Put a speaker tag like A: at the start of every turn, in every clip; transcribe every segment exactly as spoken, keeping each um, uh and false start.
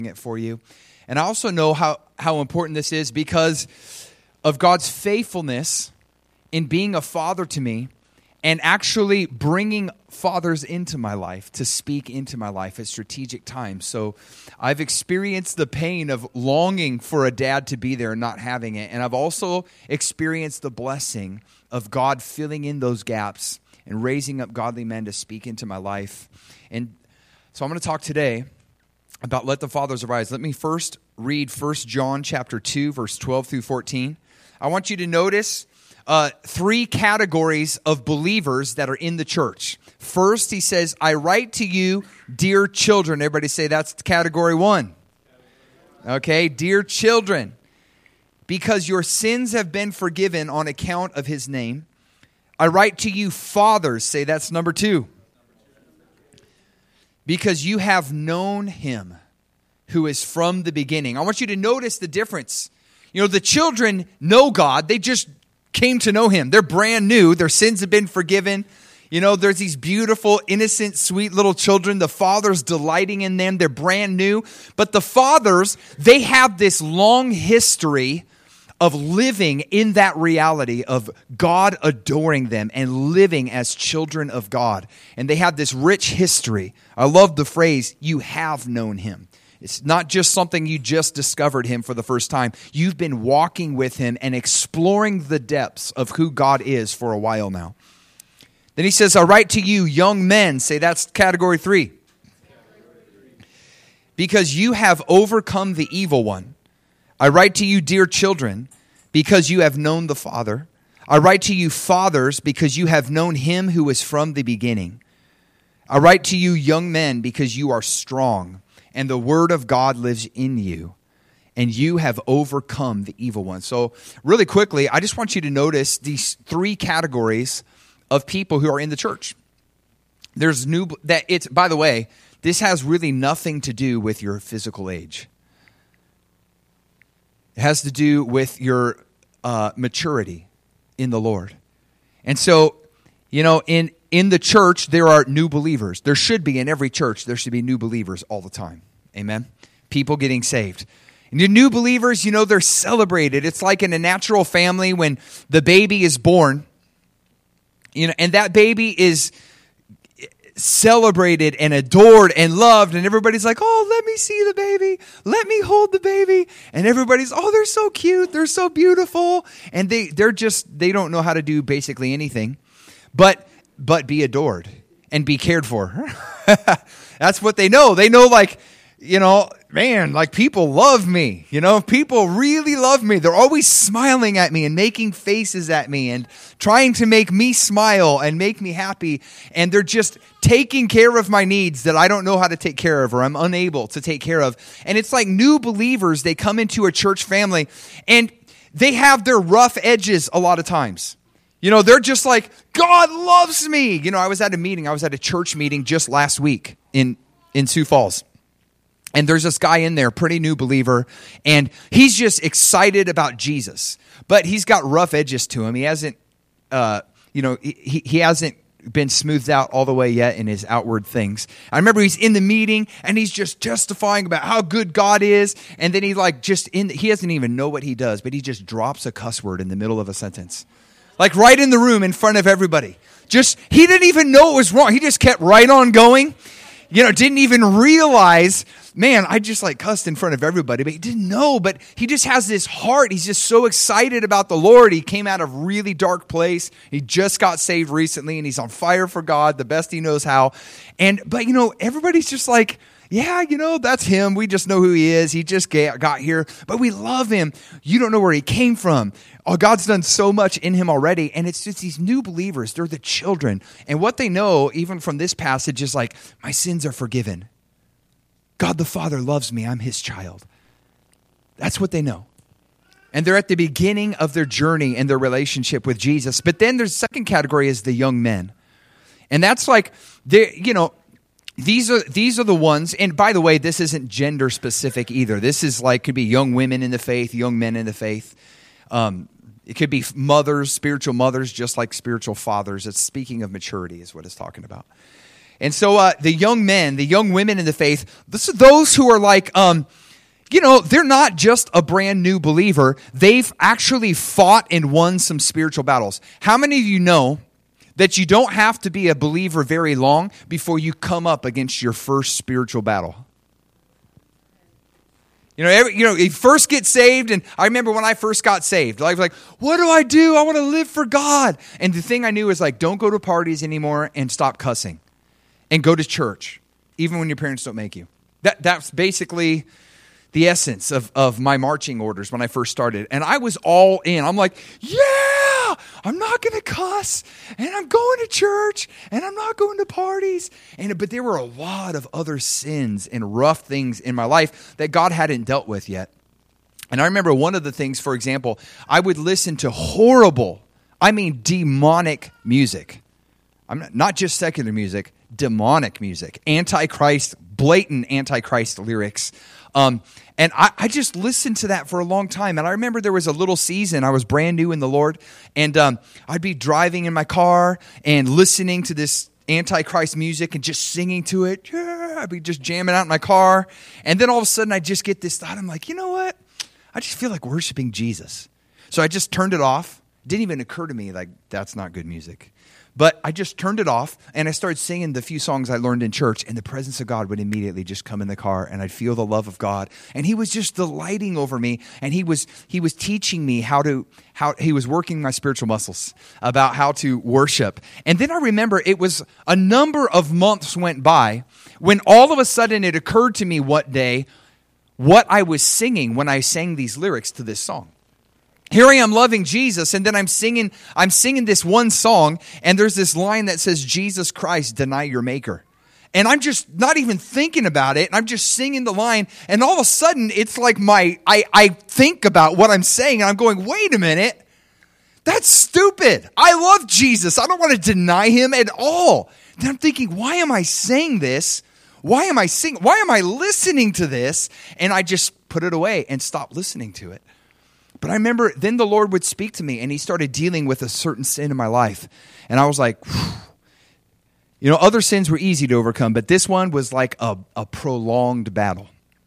A: it for you. And I also know how, how important this is because of God's faithfulness in being a father to me and actually bringing fathers into my life to speak into my life at strategic times. So I've experienced the pain of longing for a dad to be there and not having it. And I've also experienced the blessing of God filling in those gaps and raising up godly men to speak into my life. And so I'm going to talk today about let the fathers arise. Let me first read First John chapter two, verse twelve through fourteen. I want you to notice uh, three categories of believers that are in the church. First, he says, I write to you, dear children. Everybody say that's category one. Okay, dear children, because your sins have been forgiven on account of his name. I write to you, fathers. Say that's number two. Because you have known him who is from the beginning. I want you to notice the difference. You know, the children know God. They just came to know him. They're brand new. Their sins have been forgiven. You know, there's these beautiful, innocent, sweet little children. The father's delighting in them. They're brand new. But the fathers, they have this long history of living in that reality of God adoring them and living as children of God. And they have this rich history. I love the phrase, you have known him. It's not just something you just discovered him for the first time. You've been walking with him and exploring the depths of who God is for a while now. Then he says, I write to you, young men. Say that's category three. Because you have overcome the evil one. I write to you, dear children, because you have known the Father. I write to you, fathers, because you have known him who is from the beginning. I write to you, young men, because you are strong, and the word of God lives in you, and you have overcome the evil one. So really quickly, I just want you to notice these three categories of people who are in the church. There's new, that it's, by the way, this has really nothing to do with your physical age. It has to do with your uh, maturity in the Lord. And so, you know, in, in the church, there are new believers. There should be in every church, there should be new believers all the time. Amen? People getting saved. And your new believers, you know, they're celebrated. It's like in a natural family when the baby is born, you know, and that baby is celebrated and adored and loved, and everybody's like, oh, let me see the baby, let me hold the baby, and everybody's, oh, they're so cute, they're so beautiful, and they they're just they don't know how to do basically anything but but be adored and be cared for. That's what they know. They know, like, you know, man, like people love me, you know, people really love me. They're always smiling at me and making faces at me and trying to make me smile and make me happy. And they're just taking care of my needs that I don't know how to take care of or I'm unable to take care of. And it's like new believers, they come into a church family and they have their rough edges a lot of times. You know, they're just like, God loves me. You know, I was at a meeting, I was at a church meeting just last week in, in Sioux Falls. And there's this guy in there, pretty new believer, and he's just excited about Jesus. But he's got rough edges to him. He hasn't, uh, you know, he, he hasn't been smoothed out all the way yet in his outward things. I remember he's in the meeting, and he's just justifying about how good God is, and then he like just, in he doesn't even know what he does, but he just drops a cuss word in the middle of a sentence. Like right in the room in front of everybody. Just, he didn't even know it was wrong. He just kept right on going. You know, didn't even realize, man, I just like cussed in front of everybody, but he didn't know, but he just has this heart. He's just so excited about the Lord. He came out of a really dark place. He just got saved recently and he's on fire for God, the best he knows how. And, but you know, everybody's just like, yeah, you know, that's him. We just know who he is. He just got here, but we love him. You don't know where he came from. Oh, God's done so much in him already. And it's just these new believers. They're the children. And what they know, even from this passage, is like, my sins are forgiven. God the Father loves me. I'm his child. That's what they know. And they're at the beginning of their journey and their relationship with Jesus. But then there's second category is the young men. And that's like, they, you know, These are these are the ones, and by the way, this isn't gender specific either. This is like, could be young women in the faith, young men in the faith. Um, it could be mothers, spiritual mothers, just like spiritual fathers. It's speaking of maturity is what it's talking about. And so uh, the young men, the young women in the faith, this are those who are like, um, you know, they're not just a brand new believer. They've actually fought and won some spiritual battles. How many of you know that you don't have to be a believer very long before you come up against your first spiritual battle? You know, every, you know, you first get saved, and I remember when I first got saved, I was like, what do I do? I want to live for God. And the thing I knew is like, don't go to parties anymore and stop cussing. And go to church, even when your parents don't make you. That That's basically the essence of, of my marching orders when I first started. And I was all in. I'm like, yeah, I'm not going to cuss, and I'm going to church, and I'm not going to parties. And But there were a lot of other sins and rough things in my life that God hadn't dealt with yet. And I remember one of the things, for example, I would listen to horrible, I mean demonic music. I'm not, not just secular music, demonic music, antichrist, blatant antichrist lyrics. Um, and I, I just listened to that for a long time. And I remember there was a little season, I was brand new in the Lord, and um, I'd be driving in my car and listening to this antichrist music and just singing to it. Yeah, I'd be just jamming out in my car. And then all of a sudden I just get this thought. I'm like, you know what? I just feel like worshiping Jesus. So I just turned it off. It didn't even occur to me like that's not good music. But I just turned it off, and I started singing the few songs I learned in church, and the presence of God would immediately just come in the car, and I'd feel the love of God. And he was just delighting over me, and he was he was teaching me how to, how he was working my spiritual muscles about how to worship. And then I remember it was a number of months went by when all of a sudden it occurred to me one day what I was singing when I sang these lyrics to this song. Here I am loving Jesus, and then I'm singing I'm singing this one song, and there's this line that says, Jesus Christ, deny your maker. And I'm just not even thinking about it. I'm just singing the line, and all of a sudden, it's like my I, I think about what I'm saying, and I'm going, wait a minute. That's stupid. I love Jesus. I don't want to deny him at all. Then I'm thinking, why am I saying this? Why am I singing? Why am I listening to this? And I just put it away and stopped listening to it. But I remember then the Lord would speak to me, and he started dealing with a certain sin in my life. And I was like, whew. You know, other sins were easy to overcome, but this one was like a, a prolonged battle.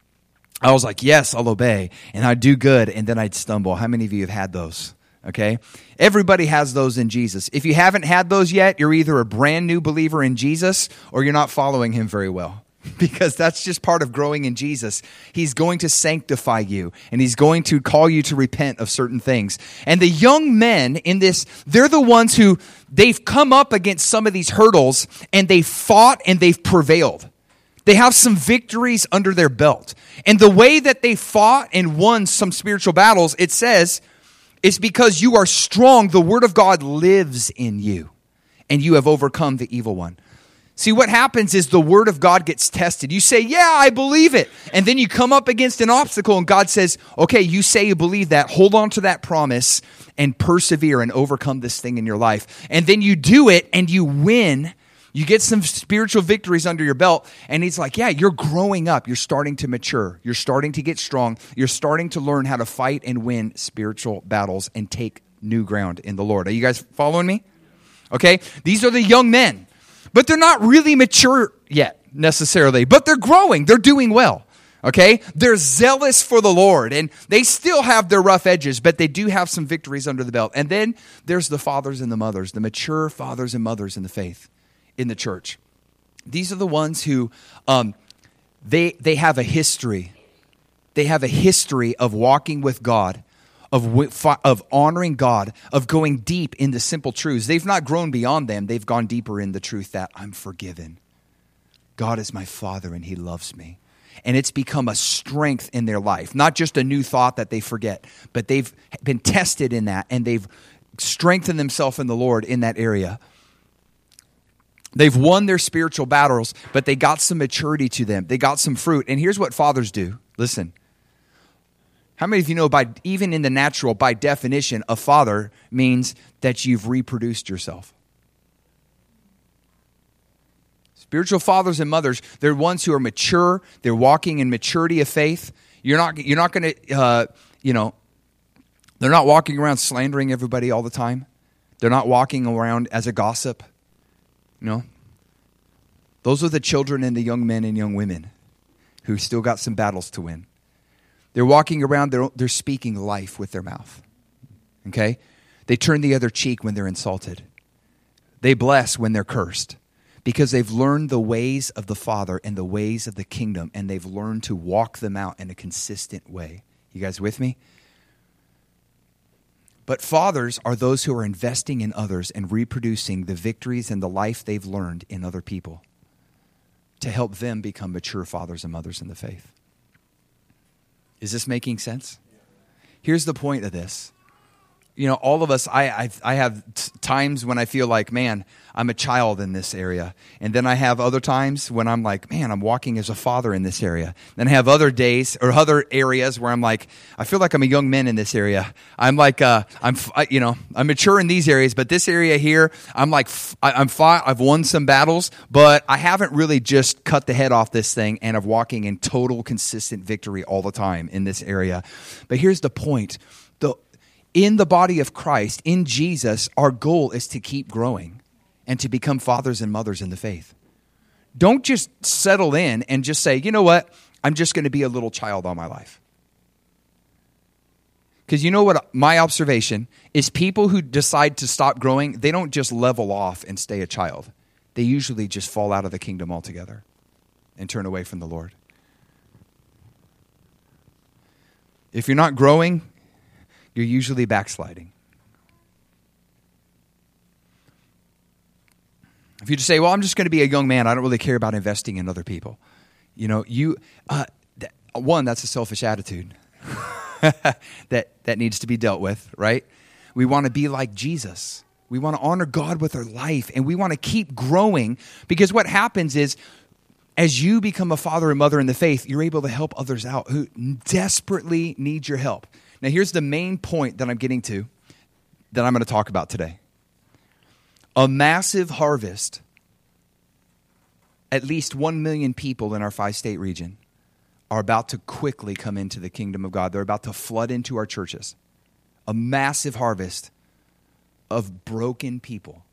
A: I was like, yes, I'll obey, and I'd do good, and then I'd stumble. How many of you have had those? Okay? Everybody has those in Jesus. If you haven't had those yet, you're either a brand new believer in Jesus or you're not following him very well. Because that's just part of growing in Jesus. He's going to sanctify you, and he's going to call you to repent of certain things. And the young men in this, they're the ones who, they've come up against some of these hurdles, and they've fought and they've prevailed. They have some victories under their belt. And the way that they fought and won some spiritual battles, it says, it's because you are strong. The word of God lives in you, and you have overcome the evil one. See, what happens is the word of God gets tested. You say, yeah, I believe it. And then you come up against an obstacle, and God says, okay, you say you believe that. Hold on to that promise and persevere and overcome this thing in your life. And then you do it, and you win. You get some spiritual victories under your belt. And he's like, yeah, you're growing up. You're starting to mature. You're starting to get strong. You're starting to learn how to fight and win spiritual battles and take new ground in the Lord. Are you guys following me? Okay, these are the young men. But they're not really mature yet, necessarily. But they're growing. They're doing well. Okay? They're zealous for the Lord. And they still have their rough edges, but they do have some victories under the belt. And then there's the fathers and the mothers, the mature fathers and mothers in the faith, in the church. These are the ones who, um, they they have a history. They have a history of walking with God, Of, of honoring God, of going deep into simple truths. They've not grown beyond them. They've gone deeper in the truth that I'm forgiven. God is my Father, and he loves me. And it's become a strength in their life. Not just a new thought that they forget, but they've been tested in that, and they've strengthened themselves in the Lord in that area. They've won their spiritual battles, but they got some maturity to them. They got some fruit. And here's what fathers do. Listen. How many of you know, by even in the natural, by definition, a father means that you've reproduced yourself? Spiritual fathers and mothers, they're ones who are mature. They're walking in maturity of faith. You're not, you're not going to, uh, you know, they're not walking around slandering everybody all the time. They're not walking around as a gossip. You know, Those are the children and the young men and young women who still got some battles to win. They're walking around, they're, they're speaking life with their mouth. Okay? They turn the other cheek when they're insulted. They bless when they're cursed. Because they've learned the ways of the Father and the ways of the kingdom, and they've learned to walk them out in a consistent way. You guys with me? But fathers are those who are investing in others and reproducing the victories and the life they've learned in other people to help them become mature fathers and mothers in the faith. Is this making sense? Here's the point of this. You know, all of us, I I, I have t- times when I feel like, man, I'm a child in this area. And then I have other times when I'm like, man, I'm walking as a father in this area. Then I have other days or other areas where I'm like, I feel like I'm a young man in this area. I'm like, uh, I'm, you know, I'm mature in these areas, but this area here, I'm like, I'm fought, I've won some battles, but I haven't really just cut the head off this thing and I'm walking in total consistent victory all the time in this area. But here's the point. The In the body of Christ, in Jesus, our goal is to keep growing and to become fathers and mothers in the faith. Don't just settle in and just say, you know what, I'm just going to be a little child all my life. Because you know what my observation is, people who decide to stop growing, they don't just level off and stay a child. They usually just fall out of the kingdom altogether and turn away from the Lord. If you're not growing, you're usually backsliding. If you just say, well, I'm just going to be a young man, I don't really care about investing in other people. You know, you, uh, th- one, that's a selfish attitude that, that needs to be dealt with, right? We want to be like Jesus. We want to honor God with our life, and we want to keep growing, because what happens is, as you become a father and mother in the faith, you're able to help others out who desperately need your help. Now, here's the main point that I'm getting to that I'm going to talk about today. A massive harvest, at least one million people in our five-state region are about to quickly come into the kingdom of God. They're about to flood into our churches. A massive harvest of broken people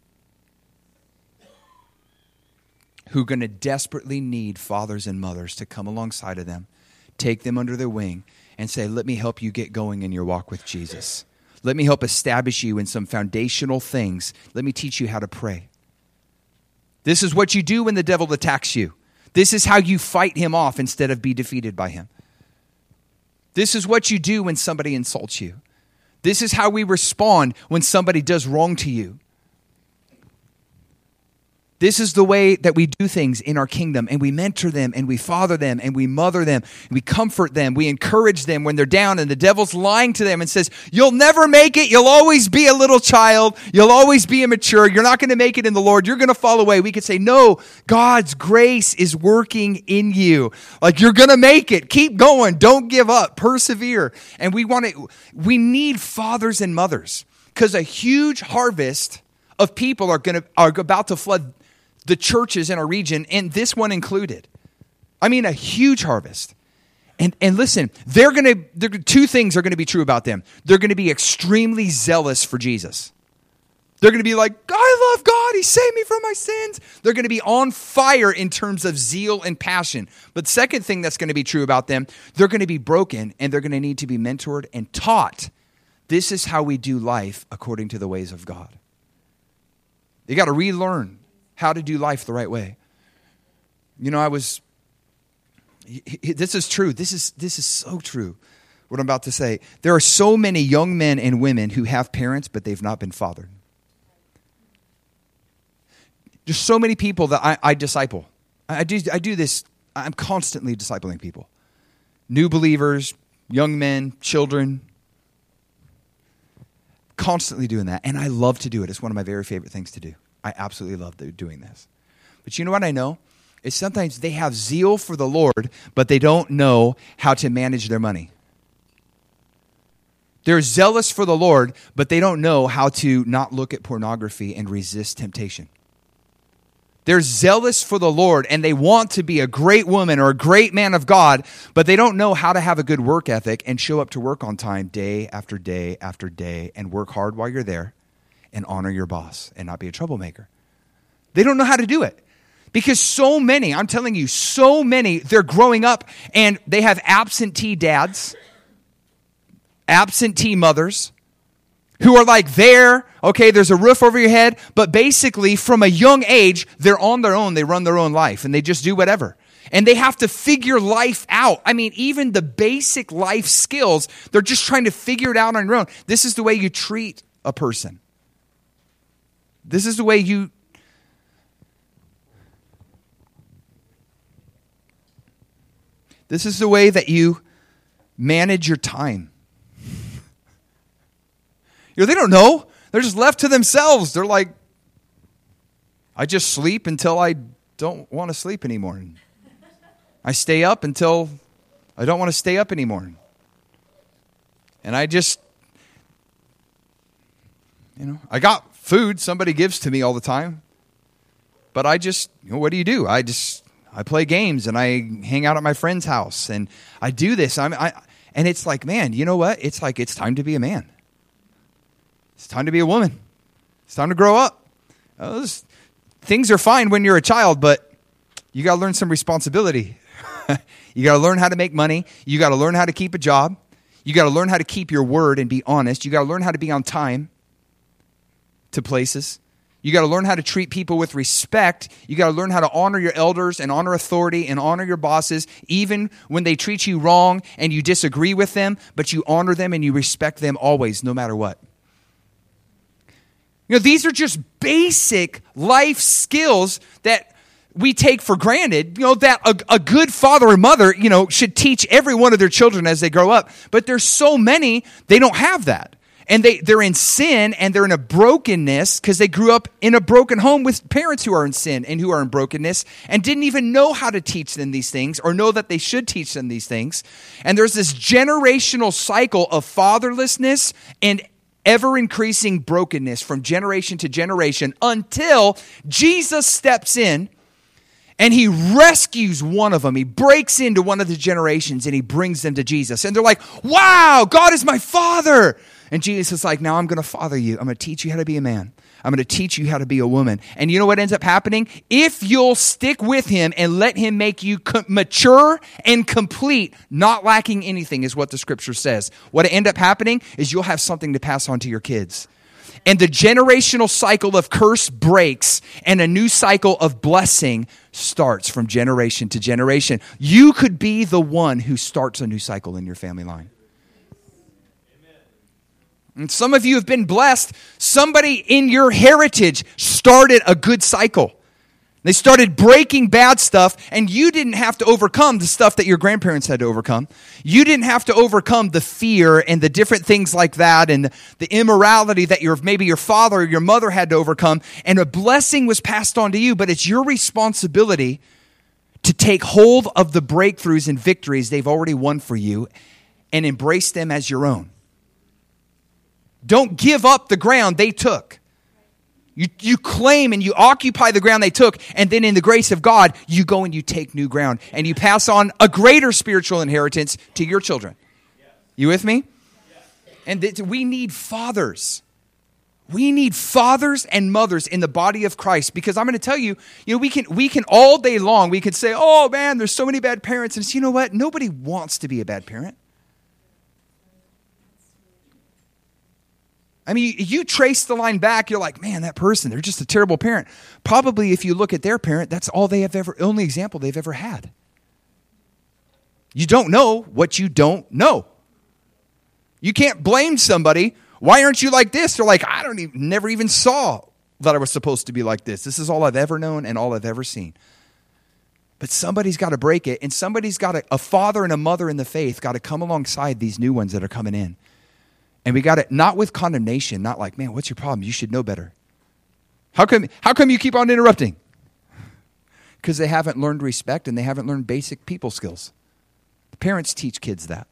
A: who are going to desperately need fathers and mothers to come alongside of them, take them under their wing, and say, let me help you get going in your walk with Jesus. Let me help establish you in some foundational things. Let me teach you how to pray. This is what you do when the devil attacks you. This is how you fight him off instead of be defeated by him. This is what you do when somebody insults you. This is how we respond when somebody does wrong to you. This is the way that we do things in our kingdom, and we mentor them, and we father them, and we mother them, and we comfort them, we encourage them when they're down, and the devil's lying to them and says, you'll never make it, you'll always be a little child, you'll always be immature, you're not going to make it in the Lord, you're going to fall away. We could say, no, God's grace is working in you. Like, you're going to make it. Keep going. Don't give up. Persevere. And we want to, we need fathers and mothers, because a huge harvest of people are going to, are about to flood the churches in our region, and this one included. I mean, a huge harvest. And and listen, they're going to, two things are going to be true about them. They're going to be extremely zealous for Jesus. They're going to be like, I love God. He saved me from my sins. They're going to be on fire in terms of zeal and passion. But the second thing that's going to be true about them, they're going to be broken, and they're going to need to be mentored and taught. This is how we do life according to the ways of God. They got to relearn how to do life the right way. You know, I was, this is true. This is, this is so true, what I'm about to say. There are so many young men and women who have parents, but they've not been fathered. There's so many people that I, I disciple. I do, I do this, I'm constantly discipling people. New believers, young men, children. Constantly doing that. And I love to do it. It's one of my very favorite things to do. I absolutely love doing this. But you know what I know? Is sometimes they have zeal for the Lord, but they don't know how to manage their money. They're zealous for the Lord, but they don't know how to not look at pornography and resist temptation. They're zealous for the Lord, and they want to be a great woman or a great man of God, but they don't know how to have a good work ethic and show up to work on time day after day after day and work hard while you're there and honor your boss and not be a troublemaker. They don't know how to do it. Because so many, I'm telling you, so many, they're growing up and they have absentee dads, absentee mothers, who are like there, okay, there's a roof over your head, but basically from a young age, they're on their own, they run their own life, and they just do whatever. And they have to figure life out. I mean, even the basic life skills, they're just trying to figure it out on their own. This is the way you treat a person. This is the way you... This is the way that you manage your time. You know, they don't know. They're just left to themselves. They're like, I just sleep until I don't want to sleep anymore. I stay up until I don't want to stay up anymore. And I just, you know, I got food somebody gives to me all the time. But I just, you know, what do you do? I just, I play games and I hang out at my friend's house and I do this. I'm, I, and it's like, man, you know what? It's like, it's time to be a man. It's time to be a woman. It's time to grow up. Uh, those, things are fine when you're a child, but you got to learn some responsibility. You got to learn how to make money. You got to learn how to keep a job. You got to learn how to keep your word and be honest. You got to learn how to be on time to places. You got to learn how to treat people with respect. You got to learn how to honor your elders and honor authority and honor your bosses, even when they treat you wrong and you disagree with them, but you honor them and you respect them always, no matter what. You know, these are just basic life skills that we take for granted, you know, that a, a good father or mother, you know, should teach every one of their children as they grow up. But there's so many, they don't have that. And they, they're in sin and they're in a brokenness because they grew up in a broken home with parents who are in sin and who are in brokenness and didn't even know how to teach them these things or know that they should teach them these things. And there's this generational cycle of fatherlessness and ever-increasing brokenness from generation to generation until Jesus steps in and he rescues one of them. He breaks into one of the generations and he brings them to Jesus. And they're like, wow, God is my father. And Jesus is like, now I'm going to father you. I'm going to teach you how to be a man. I'm going to teach you how to be a woman. And you know what ends up happening? If you'll stick with him and let him make you co- mature and complete, not lacking anything is what the scripture says. What end up happening is you'll have something to pass on to your kids. And the generational cycle of curse breaks and a new cycle of blessing starts from generation to generation. You could be the one who starts a new cycle in your family line. And some of you have been blessed. Somebody in your heritage started a good cycle. They started breaking bad stuff, and you didn't have to overcome the stuff that your grandparents had to overcome. You didn't have to overcome the fear and the different things like that and the immorality that your maybe your father or your mother had to overcome. And a blessing was passed on to you, but it's your responsibility to take hold of the breakthroughs and victories they've already won for you and embrace them as your own. Don't give up the ground they took. You, you claim and you occupy the ground they took, and then in the grace of God, you go and you take new ground, and you pass on a greater spiritual inheritance to your children. You with me? And th- we need fathers. We need fathers and mothers in the body of Christ, because I'm going to tell you, you know, we can we can all day long, we could say, oh man, there's so many bad parents, and it's, you know what? Nobody wants to be a bad parent. I mean, you trace the line back, you're like, man, that person, they're just a terrible parent. Probably if you look at their parent, that's all they have ever, only example they've ever had. You don't know what you don't know. You can't blame somebody. Why aren't you like this? They're like, I don't even, never even saw that I was supposed to be like this. This is all I've ever known and all I've ever seen. But somebody's got to break it, and somebody's got to, a father and a mother in the faith got to come alongside these new ones that are coming in. And we got it not with condemnation, not like, man, what's your problem? You should know better. How come, how come you keep on interrupting? Because they haven't learned respect and they haven't learned basic people skills. The parents teach kids that.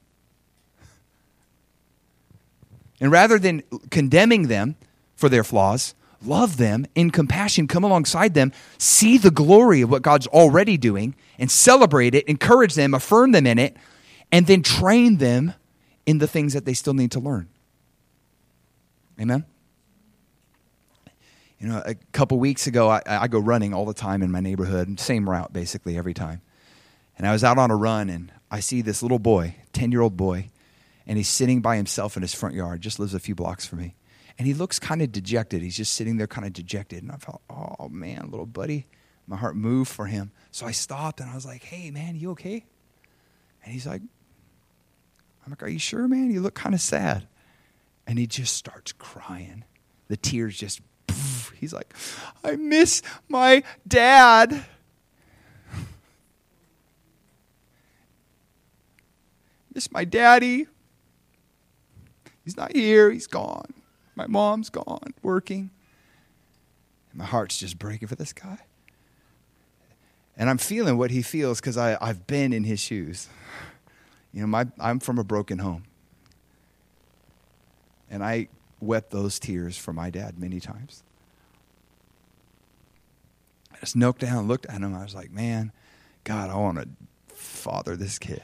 A: And rather than condemning them for their flaws, love them in compassion, come alongside them, see the glory of what God's already doing and celebrate it, encourage them, affirm them in it, and then train them in the things that they still need to learn. Amen? You know, a couple weeks ago, I, I go running all the time in my neighborhood, same route basically every time. And I was out on a run, and I see this little boy, ten-year-old boy, and he's sitting by himself in his front yard, just lives a few blocks from me. And he looks kind of dejected. He's just sitting there kind of dejected. And I thought, oh, man, little buddy. My heart moved for him. So I stopped, and I was like, hey, man, you okay? And he's like, I'm like, are you sure, man? You look kind of sad. And he just starts crying. The tears just, poof. He's like, I miss my dad. Miss my daddy. He's not here. He's gone. My mom's gone working. And my heart's just breaking for this guy. And I'm feeling what he feels because I've been in his shoes. You know, my I'm from a broken home. And I wept those tears for my dad many times. I just knelt down and looked at him. I was like, man, God, I want to father this kid.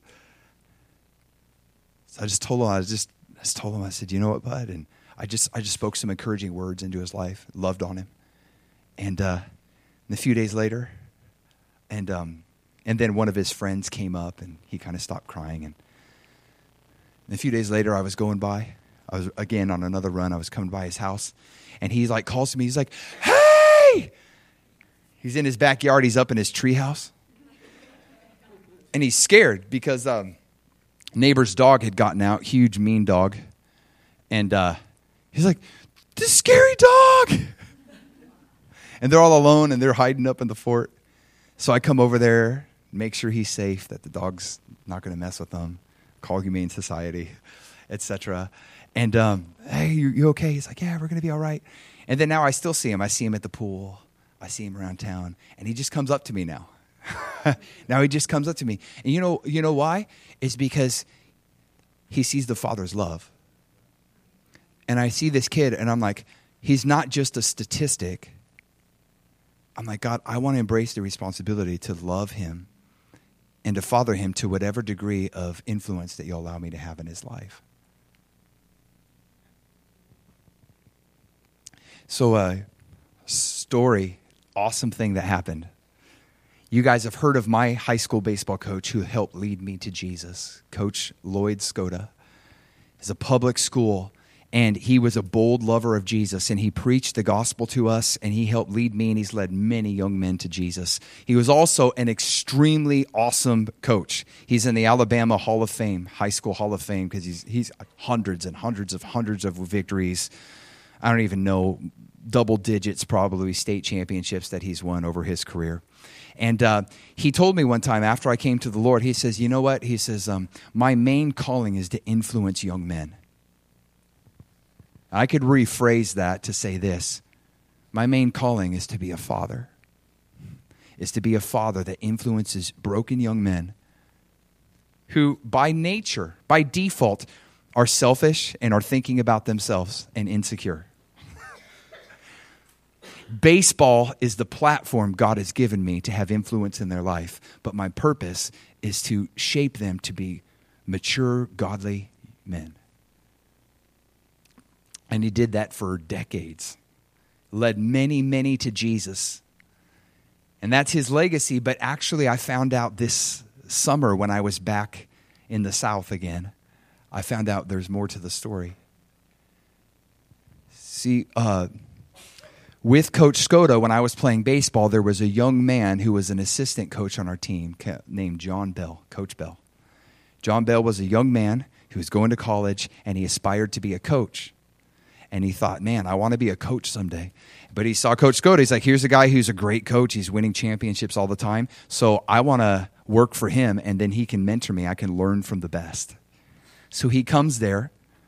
A: So I just told him, I just, I just told him, I said, you know what, bud? And I just I just spoke some encouraging words into his life, loved on him. And, uh, and a few days later, and um, and then one of his friends came up, and he kind of stopped crying. And, and a few days later, I was going by. I was, again, on another run. I was coming by his house, and he like calls to me. He's like, hey! He's in his backyard. He's up in his treehouse. And he's scared because um, neighbor's dog had gotten out, huge, mean dog. And uh, he's like, this scary dog! And they're all alone, and they're hiding up in the fort. So I come over there, make sure he's safe, that the dog's not going to mess with them, call Humane Society, et cetera. And, um, hey, you, you okay? He's like, yeah, we're going to be all right. And then now I still see him. I see him at the pool. I see him around town. And he just comes up to me now. Now he just comes up to me. And you know, you know why? It's because he sees the Father's love. And I see this kid, and I'm like, he's not just a statistic. I'm like, God, I want to embrace the responsibility to love him and to father him to whatever degree of influence that you'll allow me to have in his life. So, uh, story, awesome thing that happened. You guys have heard of my high school baseball coach who helped lead me to Jesus, Coach Lloyd Skoda. It's a public school, and he was a bold lover of Jesus, and he preached the gospel to us, and he helped lead me, and he's led many young men to Jesus. He was also an extremely awesome coach. He's in the Alabama Hall of Fame, High School Hall of Fame, because he's he's hundreds and hundreds of hundreds of victories. I don't even know, double digits probably, state championships that he's won over his career. And uh, he told me one time after I came to the Lord, he says, you know what? He says, um, my main calling is to influence young men. I could rephrase that to say this. My main calling is to be a father. Is to be a father that influences broken young men who by nature, by default, are selfish and are thinking about themselves and insecure. Baseball is the platform God has given me to have influence in their life, but my purpose is to shape them to be mature, godly men. And he did that for decades. Led many, many to Jesus. And that's his legacy, but actually I found out this summer when I was back in the South again, I found out there's more to the story. See, uh, with Coach Skoda, when I was playing baseball, there was a young man who was an assistant coach on our team named John Bell, Coach Bell. John Bell was a young man who was going to college, and he aspired to be a coach. And he thought, man, I want to be a coach someday. But he saw Coach Skoda. He's like, here's a guy who's a great coach. He's winning championships all the time. So I want to work for him, and then he can mentor me. I can learn from the best. So he comes there.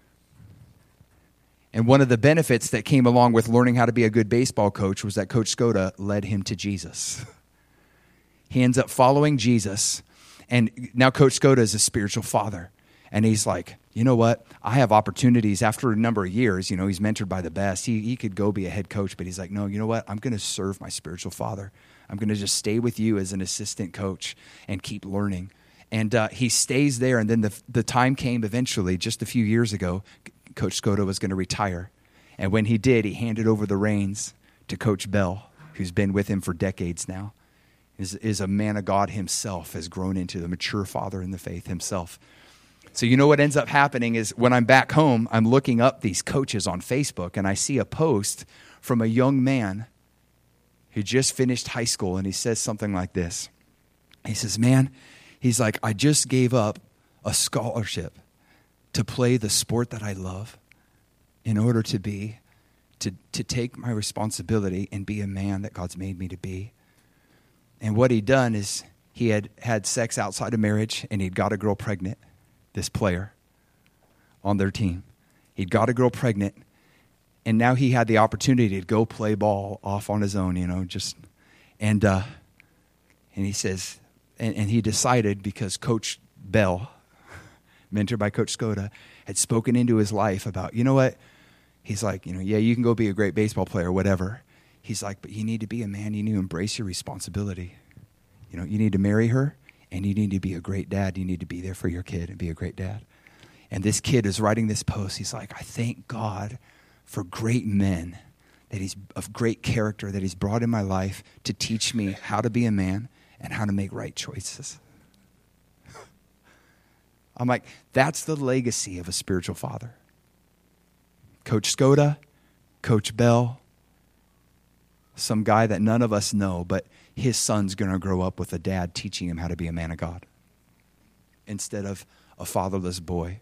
A: And one of the benefits that came along with learning how to be a good baseball coach was that Coach Skoda led him to Jesus. He ends up following Jesus. And now Coach Skoda is a spiritual father. And he's like, you know what? I have opportunities after a number of years. You know, he's mentored by the best. He, he could go be a head coach, but he's like, no, you know what? I'm going to serve my spiritual father. I'm going to just stay with you as an assistant coach and keep learning. And uh, he stays there. And then the, the time came eventually, just a few years ago, Coach Skoda was going to retire. And when he did, he handed over the reins to Coach Bell, who's been with him for decades now, is, is a man of God himself, has grown into the mature father in the faith himself. So you know what ends up happening is when I'm back home, I'm looking up these coaches on Facebook, and I see a post from a young man who just finished high school, and he says something like this. He says, man, he's like, I just gave up a scholarship to play the sport that I love in order to be, to, to take my responsibility and be a man that God's made me to be. And what he'd done is he had had sex outside of marriage, and he'd got a girl pregnant, this player on their team. He'd got a girl pregnant, and now he had the opportunity to go play ball off on his own, you know, just, and uh, and he says, and, and he decided because Coach Bell, mentored by Coach Skoda, had spoken into his life about, you know what, he's like, you know, yeah, you can go be a great baseball player, whatever. He's like, but you need to be a man. You need to embrace your responsibility. You know, you need to marry her, and you need to be a great dad. You need to be there for your kid and be a great dad. And this kid is writing this post. He's like, I thank God for great men, that he's of great character, that he's brought in my life to teach me how to be a man and how to make right choices. I'm like, that's the legacy of a spiritual father. Coach Skoda, Coach Bell, some guy that none of us know, but his son's going to grow up with a dad teaching him how to be a man of God instead of a fatherless boy.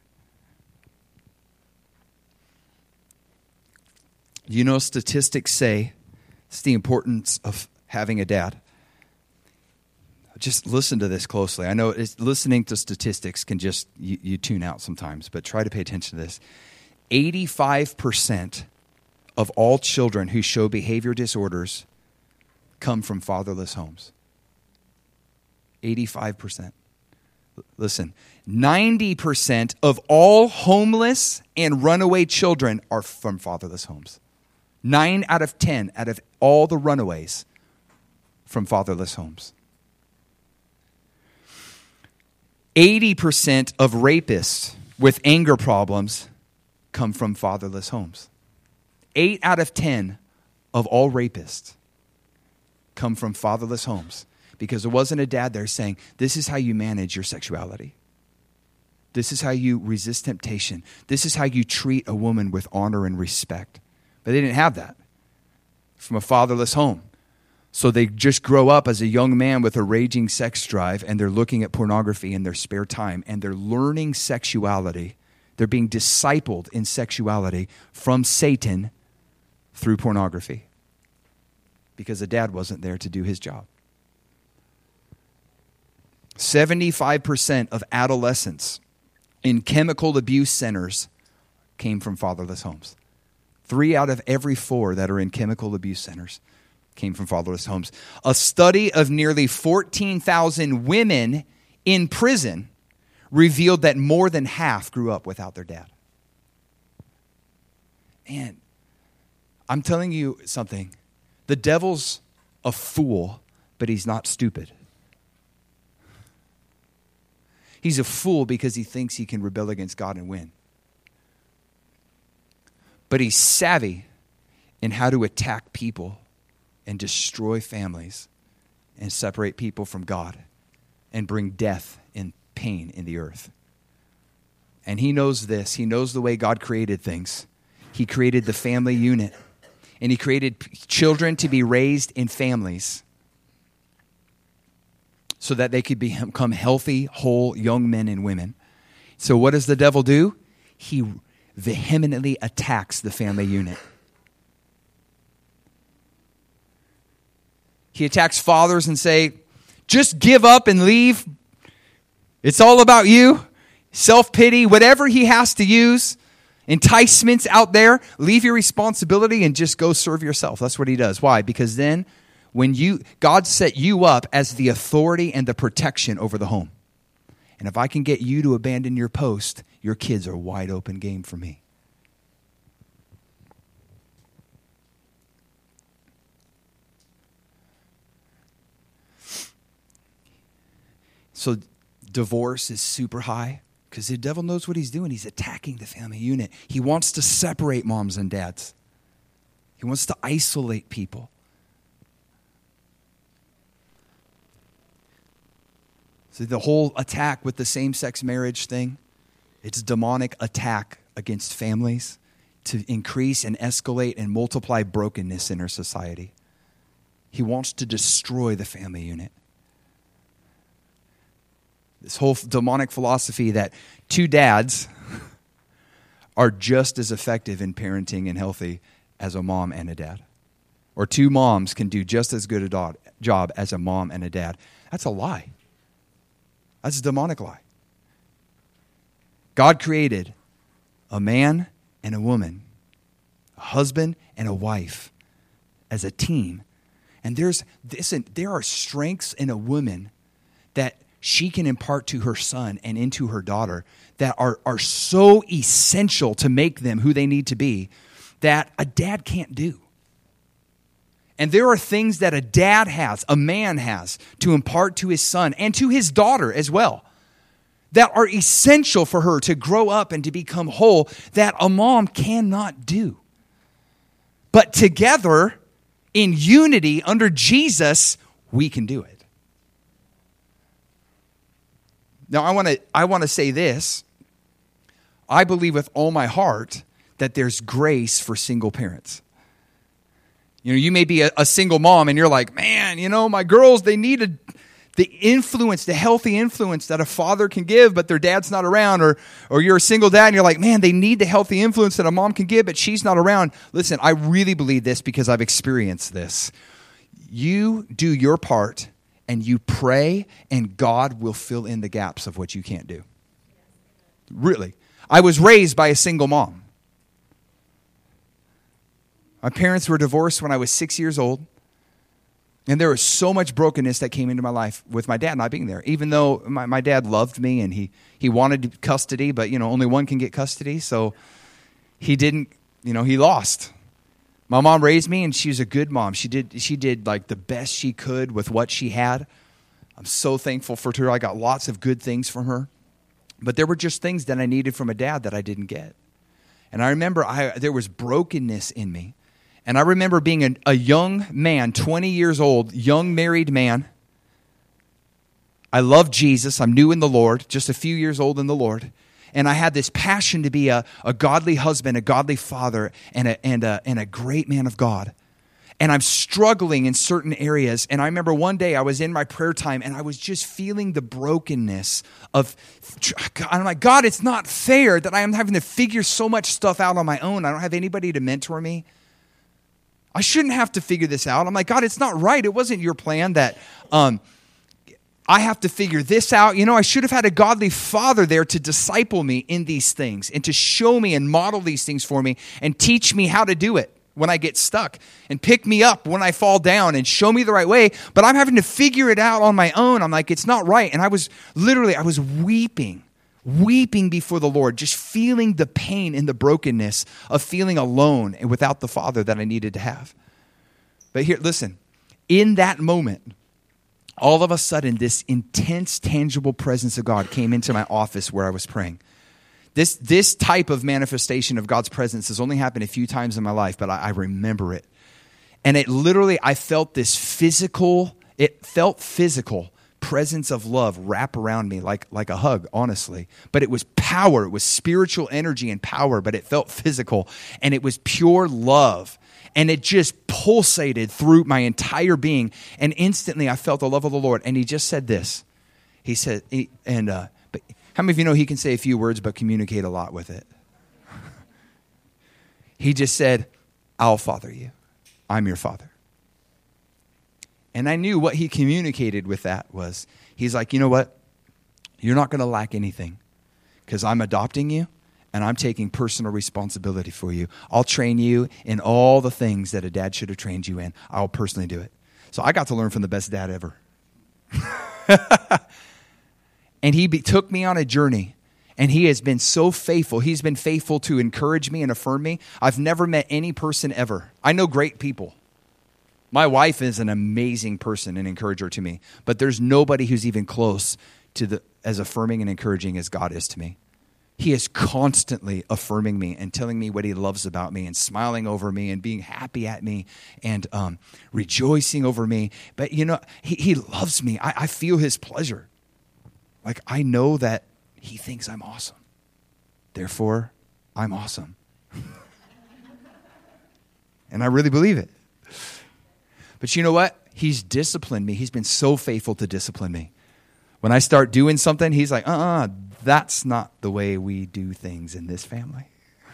A: You know, statistics say it's the importance of having a dad. Just listen to this closely. I know it's, listening to statistics can just, you, you tune out sometimes, but try to pay attention to this. eighty-five percent of all children who show behavior disorders come from fatherless homes. eighty-five percent. Listen, ninety percent of all homeless and runaway children are from fatherless homes. Nine out of ten out of all the runaways from fatherless homes. eighty percent of rapists with anger problems come from fatherless homes. Eight out of ten of all rapists come from fatherless homes because there wasn't a dad there saying, this is how you manage your sexuality. This is how you resist temptation. This is how you treat a woman with honor and respect. But they didn't have that from a fatherless home. So they just grow up as a young man with a raging sex drive, and they're looking at pornography in their spare time, and they're learning sexuality. They're being discipled in sexuality from Satan through pornography because the dad wasn't there to do his job. seventy-five percent of adolescents in chemical abuse centers came from fatherless homes. Three out of every four that are in chemical abuse centers came from fatherless homes. A study of nearly fourteen thousand women in prison revealed that more than half grew up without their dad. Man, I'm telling you something. The devil's a fool, but he's not stupid. He's a fool because he thinks he can rebel against God and win. But he's savvy in how to attack people and destroy families and separate people from God and bring death and pain in the earth. And he knows this. He knows the way God created things. He created the family unit. And he created children to be raised in families so that they could become healthy, whole young men and women. So what does the devil do? He vehemently attacks the family unit. He attacks fathers and say, just give up and leave. It's all about you. Self-pity, whatever he has to use. Enticements out there. Leave your responsibility and just go serve yourself. That's what he does. Why? Because then when you God set you up as the authority and the protection over the home. And if I can get you to abandon your post, your kids are wide open game for me. So divorce is super high because the devil knows what he's doing. He's attacking the family unit. He wants to separate moms and dads. He wants to isolate people. So the whole attack with the same-sex marriage thing, it's a demonic attack against families to increase and escalate and multiply brokenness in our society. He wants to destroy the family unit. This whole demonic philosophy that two dads are just as effective in parenting and healthy as a mom and a dad. Or two moms can do just as good a do- job as a mom and a dad. That's a lie. That's a demonic lie. God created a man and a woman, a husband and a wife as a team. And there's this, there are strengths in a woman that she can impart to her son and into her daughter that are, are so essential to make them who they need to be that a dad can't do. And there are things that a dad has, a man has, to impart to his son and to his daughter as well, that are essential for her to grow up and to become whole that a mom cannot do. But together, in unity, under Jesus, we can do it. Now, I want to I want to say this. I believe with all my heart that there's grace for single parents. You know, you may be a, a single mom and you're like, man, you know, my girls, they need a, the influence, the healthy influence that a father can give, but their dad's not around. Or, or you're a single dad and you're like, man, they need the healthy influence that a mom can give, but she's not around. Listen, I really believe this because I've experienced this. You do your part and you pray and God will fill in the gaps of what you can't do. Really. I was raised by a single mom. My parents were divorced when I was six years old. And there was so much brokenness that came into my life with my dad not being there. Even though my, my dad loved me and he, he wanted custody, but, you know, only one can get custody. So he didn't, you know, he lost. My mom raised me and she was a good mom. She did, she did like the best she could with what she had. I'm so thankful for her. I got lots of good things from her. But there were just things that I needed from a dad that I didn't get. And I remember I, there was brokenness in me. And I remember being a, a young man, twenty years old, young married man. I love Jesus. I'm new in the Lord, just a few years old in the Lord. And I had this passion to be a, a godly husband, a godly father, and a, and, a, and a great man of God. And I'm struggling in certain areas. And I remember one day I was in my prayer time and I was just feeling the brokenness of, I'm like, God, it's not fair that I am having to figure so much stuff out on my own. I don't have anybody to mentor me. I shouldn't have to figure this out. I'm like, God, it's not right. It wasn't your plan that um, I have to figure this out. You know, I should have had a godly father there to disciple me in these things and to show me and model these things for me and teach me how to do it when I get stuck and pick me up when I fall down and show me the right way. But I'm having to figure it out on my own. I'm like, it's not right. And I was literally, I was weeping. Weeping before the Lord, just feeling the pain and the brokenness of feeling alone and without the Father that I needed to have. But here, listen, in that moment, all of a sudden, this intense, tangible presence of God came into my office where I was praying. This, this type of manifestation of God's presence has only happened a few times in my life, but I, I remember it. And it literally, I felt this physical, it felt physical presence of love wrap around me like, like a hug, honestly. But it was power. It was spiritual energy and power, but it felt physical. And it was pure love. And it just pulsated through my entire being. And instantly I felt the love of the Lord. And he just said this. He said, he, and uh, but how many of you know he can say a few words but communicate a lot with it? He just said, I'll father you. I'm your father. And I knew what he communicated with that was, he's like, you know what? You're not going to lack anything because I'm adopting you and I'm taking personal responsibility for you. I'll train you in all the things that a dad should have trained you in. I'll personally do it. So I got to learn from the best dad ever. And he be, took me on a journey. And he has been so faithful. He's been faithful to encourage me and affirm me. I've never met any person ever. I know great people. My wife is an amazing person and encourager to me, but there's nobody who's even close to the as affirming and encouraging as God is to me. He is constantly affirming me and telling me what he loves about me and smiling over me and being happy at me and um, rejoicing over me. But, you know, he, he loves me. I, I feel his pleasure. Like, I know that he thinks I'm awesome. Therefore, I'm awesome. And I really believe it. But you know what? He's disciplined me. He's been so faithful to discipline me. When I start doing something, he's like, uh-uh, that's not the way we do things in this family.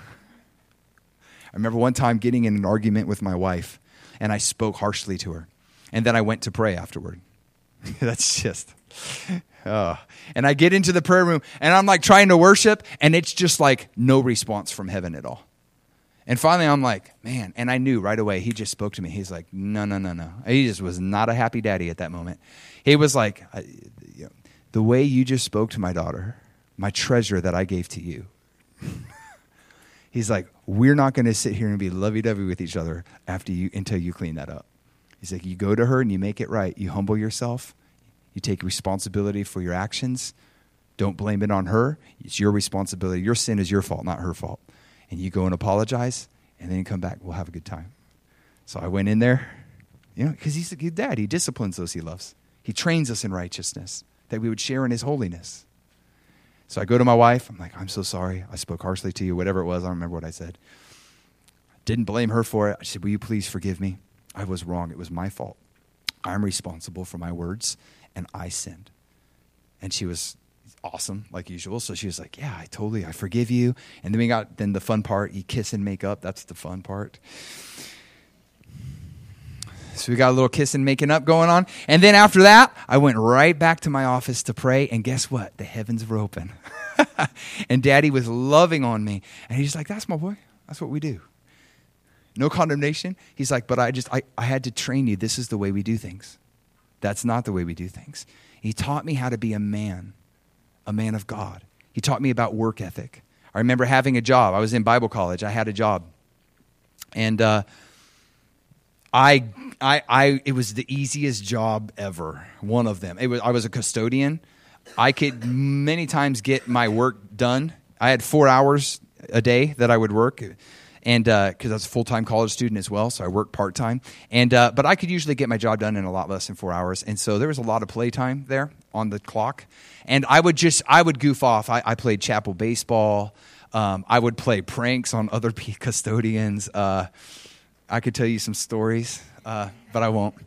A: I remember one time getting in an argument with my wife, and I spoke harshly to her. And then I went to pray afterward. That's just... Uh, and I get into the prayer room, and I'm like trying to worship, and it's just like no response from heaven at all. And finally, I'm like, man, and I knew right away, he just spoke to me. He's like, no, no, no, no. He just was not a happy daddy at that moment. He was like, I, you know, the way you just spoke to my daughter, my treasure that I gave to you. He's like, we're not going to sit here and be lovey-dovey with each other after you until you clean that up. He's like, you go to her and you make it right. You humble yourself. You take responsibility for your actions. Don't blame it on her. It's your responsibility. Your sin is your fault, not her fault. And you go and apologize, and then you come back. We'll have a good time. So I went in there, you know, because he's a good dad. He disciplines those he loves. He trains us in righteousness, that we would share in his holiness. So I go to my wife. I'm like, I'm so sorry. I spoke harshly to you, whatever it was. I don't remember what I said. Didn't blame her for it. I said, will you please forgive me? I was wrong. It was my fault. I'm responsible for my words, and I sinned. And she was awesome, like usual. So she was like, yeah, I totally, I forgive you. And then we got, then the fun part, you kiss and make up. That's the fun part. So we got a little kiss and making up going on. And then after that, I went right back to my office to pray. And guess what? The heavens were open. And Daddy was loving on me. And he's like, that's my boy. That's what we do. No condemnation. He's like, but I just, I, I had to train you. This is the way we do things. That's not the way we do things. He taught me how to be a man, a man of God. He taught me about work ethic. I remember having a job. I was in Bible college. I had a job. And uh, I, I, I, it was the easiest job ever, one of them. It was, I was a custodian. I could many times get my work done. I had four hours a day that I would work. And because uh, I was a full-time college student as well, so I worked part-time. And uh, but I could usually get my job done in a lot less than four hours. And so there was a lot of playtime there on the clock. And I would just, I would goof off. I, I played chapel baseball. Um, I would play pranks on other custodians. Uh, I could tell you some stories, uh, but I won't.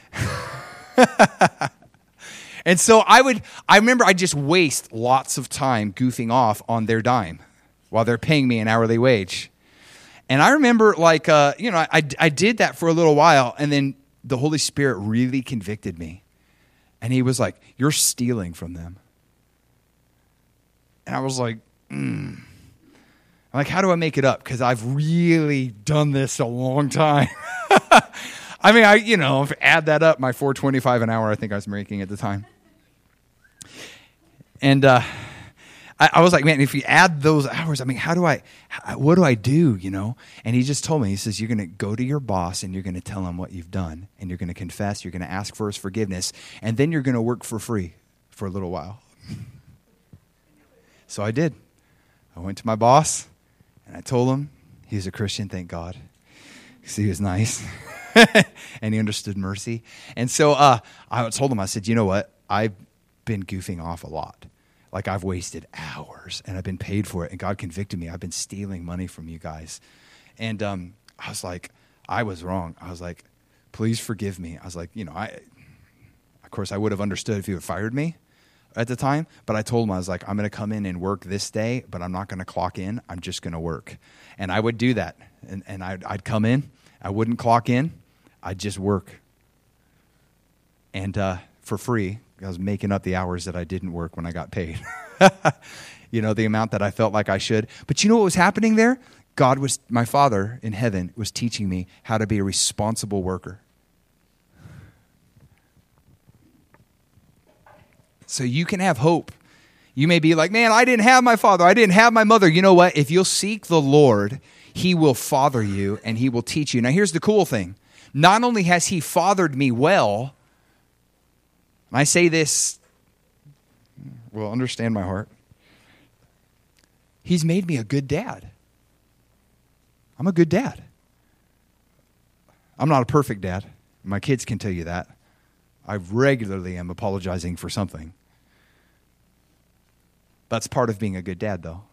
A: And so I would, I remember I just waste lots of time goofing off on their dime while they're paying me an hourly wage. And I remember, like, uh, you know, I, I did that for a little while, and then the Holy Spirit really convicted me. And he was like, you're stealing from them. And I was like, mm. I'm like, how do I make it up? Because I've really done this a long time. I mean, I you know, if I add that up, my four twenty-five an hour I think I was making at the time. And uh I, I was like, man, if you add those hours, I mean, how do I, how, what do I do, you know? And he just told me, he says, you're going to go to your boss and you're going to tell him what you've done. And you're going to confess, you're going to ask for his forgiveness. And then you're going to work for free for a little while. So I did. I went to my boss and I told him he was a Christian, thank God. Because he was nice. And he understood mercy. And so uh, I told him, I said, you know what? I've been goofing off a lot. Like, I've wasted hours, and I've been paid for it, and God convicted me. I've been stealing money from you guys. And um, I was like, I was wrong. I was like, please forgive me. I was like, you know, I, of course, I would have understood if you had fired me at the time, but I told him, I was like, I'm going to come in and work this day, but I'm not going to clock in. I'm just going to work. And I would do that. And, and I'd, I'd come in. I wouldn't clock in. I'd just work. And uh, for free. I was making up the hours that I didn't work when I got paid. You know, the amount that I felt like I should. But you know what was happening there? God was, my Father in heaven was teaching me how to be a responsible worker. So you can have hope. You may be like, man, I didn't have my father. I didn't have my mother. You know what? If you'll seek the Lord, he will father you and he will teach you. Now, here's the cool thing. Not only has he fathered me well, and I say this, well, understand my heart. He's made me a good dad. I'm a good dad. I'm not a perfect dad. My kids can tell you that. I regularly am apologizing for something. That's part of being a good dad, though.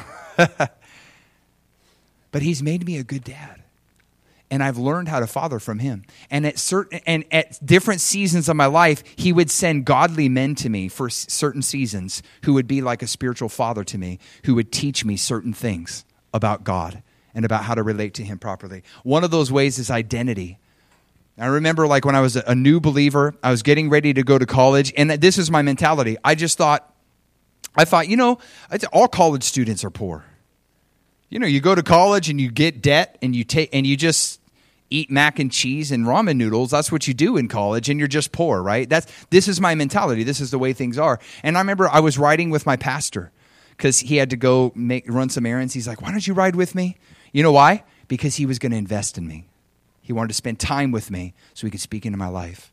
A: But he's made me a good dad. And I've learned how to father from him. And at certain and at different seasons of my life, he would send godly men to me for s- certain seasons who would be like a spiritual father to me, who would teach me certain things about God and about how to relate to him properly. One of those ways is identity. I remember like when I was a, a new believer, I was getting ready to go to college, and this is my mentality. I just thought, I thought, you know, all college students are poor. You know, you go to college and you get debt and you take and you just eat mac and cheese and ramen noodles. That's what you do in college, and you're just poor, right? That's this is my mentality. This is the way things are. And I remember I was riding with my pastor because he had to go make run some errands. He's like, "Why don't you ride with me?" You know why? Because he was going to invest in me. He wanted to spend time with me so he could speak into my life.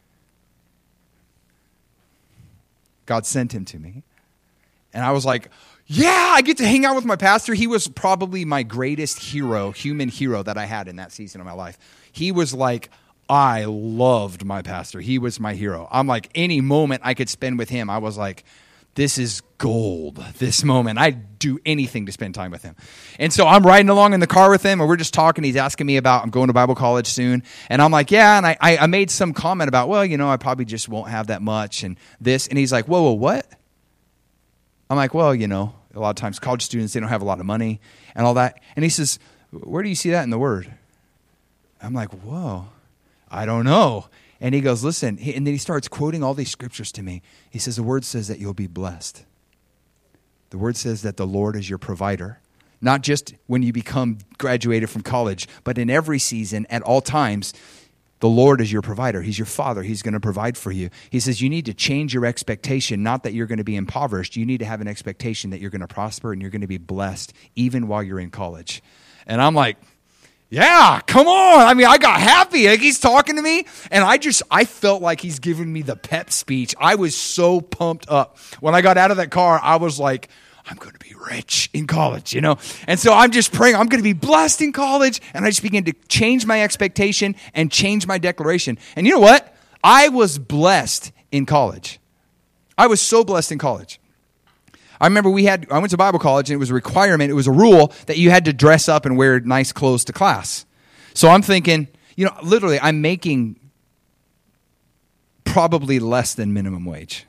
A: God sent him to me. And I was like, yeah, I get to hang out with my pastor. He was probably my greatest hero, human hero that I had in that season of my life. He was like, I loved my pastor. He was my hero. I'm like, any moment I could spend with him, I was like, this is gold, this moment. I'd do anything to spend time with him. And so I'm riding along in the car with him, and we're just talking. He's asking me about, I'm going to Bible college soon. And I'm like, yeah. And I, I made some comment about, well, you know, I probably just won't have that much and this. And he's like, whoa, whoa, what? I'm like, well, you know, a lot of times college students, they don't have a lot of money and all that. And he says, where do you see that in the Word? I'm like, whoa, I don't know. And he goes, listen, and then he starts quoting all these scriptures to me. He says, the Word says that you'll be blessed. The Word says that the Lord is your provider, not just when you become graduated from college, but in every season, at all times. The Lord is your provider. He's your father. He's going to provide for you. He says you need to change your expectation, not that you're going to be impoverished. You need to have an expectation that you're going to prosper and you're going to be blessed even while you're in college. And I'm like, yeah, come on. I mean, I got happy. Like, he's talking to me, and I just, I felt like he's giving me the pep speech. I was so pumped up. When I got out of that car, I was like, I'm going to be rich in college, you know? And so I'm just praying, I'm going to be blessed in college. And I just began to change my expectation and change my declaration. And you know what? I was blessed in college. I was so blessed in college. I remember we had, I went to Bible college, and it was a requirement, it was a rule that you had to dress up and wear nice clothes to class. So I'm thinking, you know, literally I'm making probably less than minimum wage.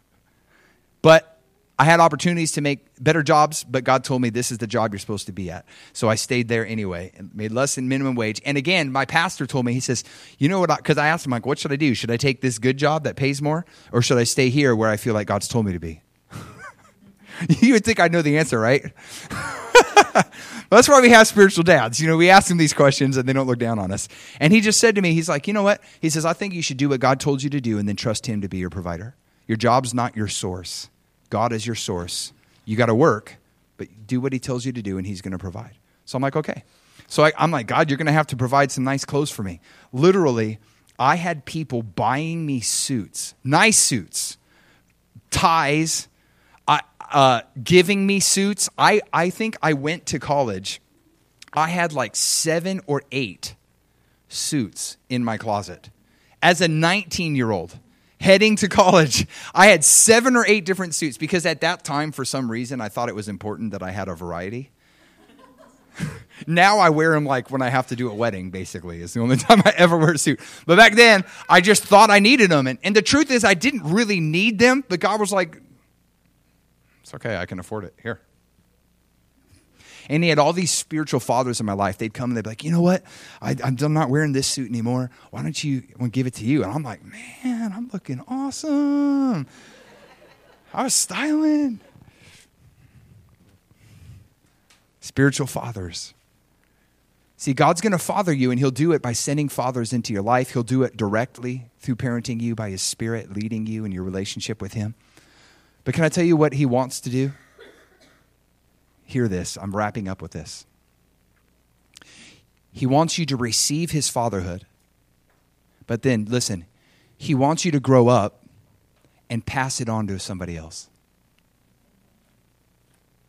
A: But I had opportunities to make better jobs, but God told me this is the job you're supposed to be at. So I stayed there anyway and made less than minimum wage. And again, my pastor told me, he says, you know what, because I, I asked him, like, what should I do? Should I take this good job that pays more, or should I stay here where I feel like God's told me to be? You would think I know the answer, right? That's why we have spiritual dads. You know, we ask them these questions and they don't look down on us. And he just said to me, he's like, you know what? He says, I think you should do what God told you to do and then trust him to be your provider. Your job's not your source. God is your source. You got to work, but do what he tells you to do and he's going to provide. So I'm like, okay. So I, I'm like, God, you're going to have to provide some nice clothes for me. Literally, I had people buying me suits, nice suits, ties, uh, uh, giving me suits. I, I think I went to college. I had like seven or eight suits in my closet as a nineteen-year-old. Heading to college, I had seven or eight different suits because at that time, for some reason, I thought it was important that I had a variety. Now I wear them like when I have to do a wedding, basically. It's the only time I ever wear a suit. But back then, I just thought I needed them. And, and the truth is, I didn't really need them, but God was like, it's okay, I can afford it. Here. And he had all these spiritual fathers in my life. They'd come and they'd be like, you know what? I, I'm not wearing this suit anymore. Why don't you I want to give it to you? And I'm like, man, I'm looking awesome. I was styling. Spiritual fathers. See, God's going to father you, and he'll do it by sending fathers into your life. He'll do it directly through parenting you by his Spirit, leading you in your relationship with him. But can I tell you what he wants to do? Hear this. I'm wrapping up with this. He wants you to receive his fatherhood. But then, listen, he wants you to grow up and pass it on to somebody else.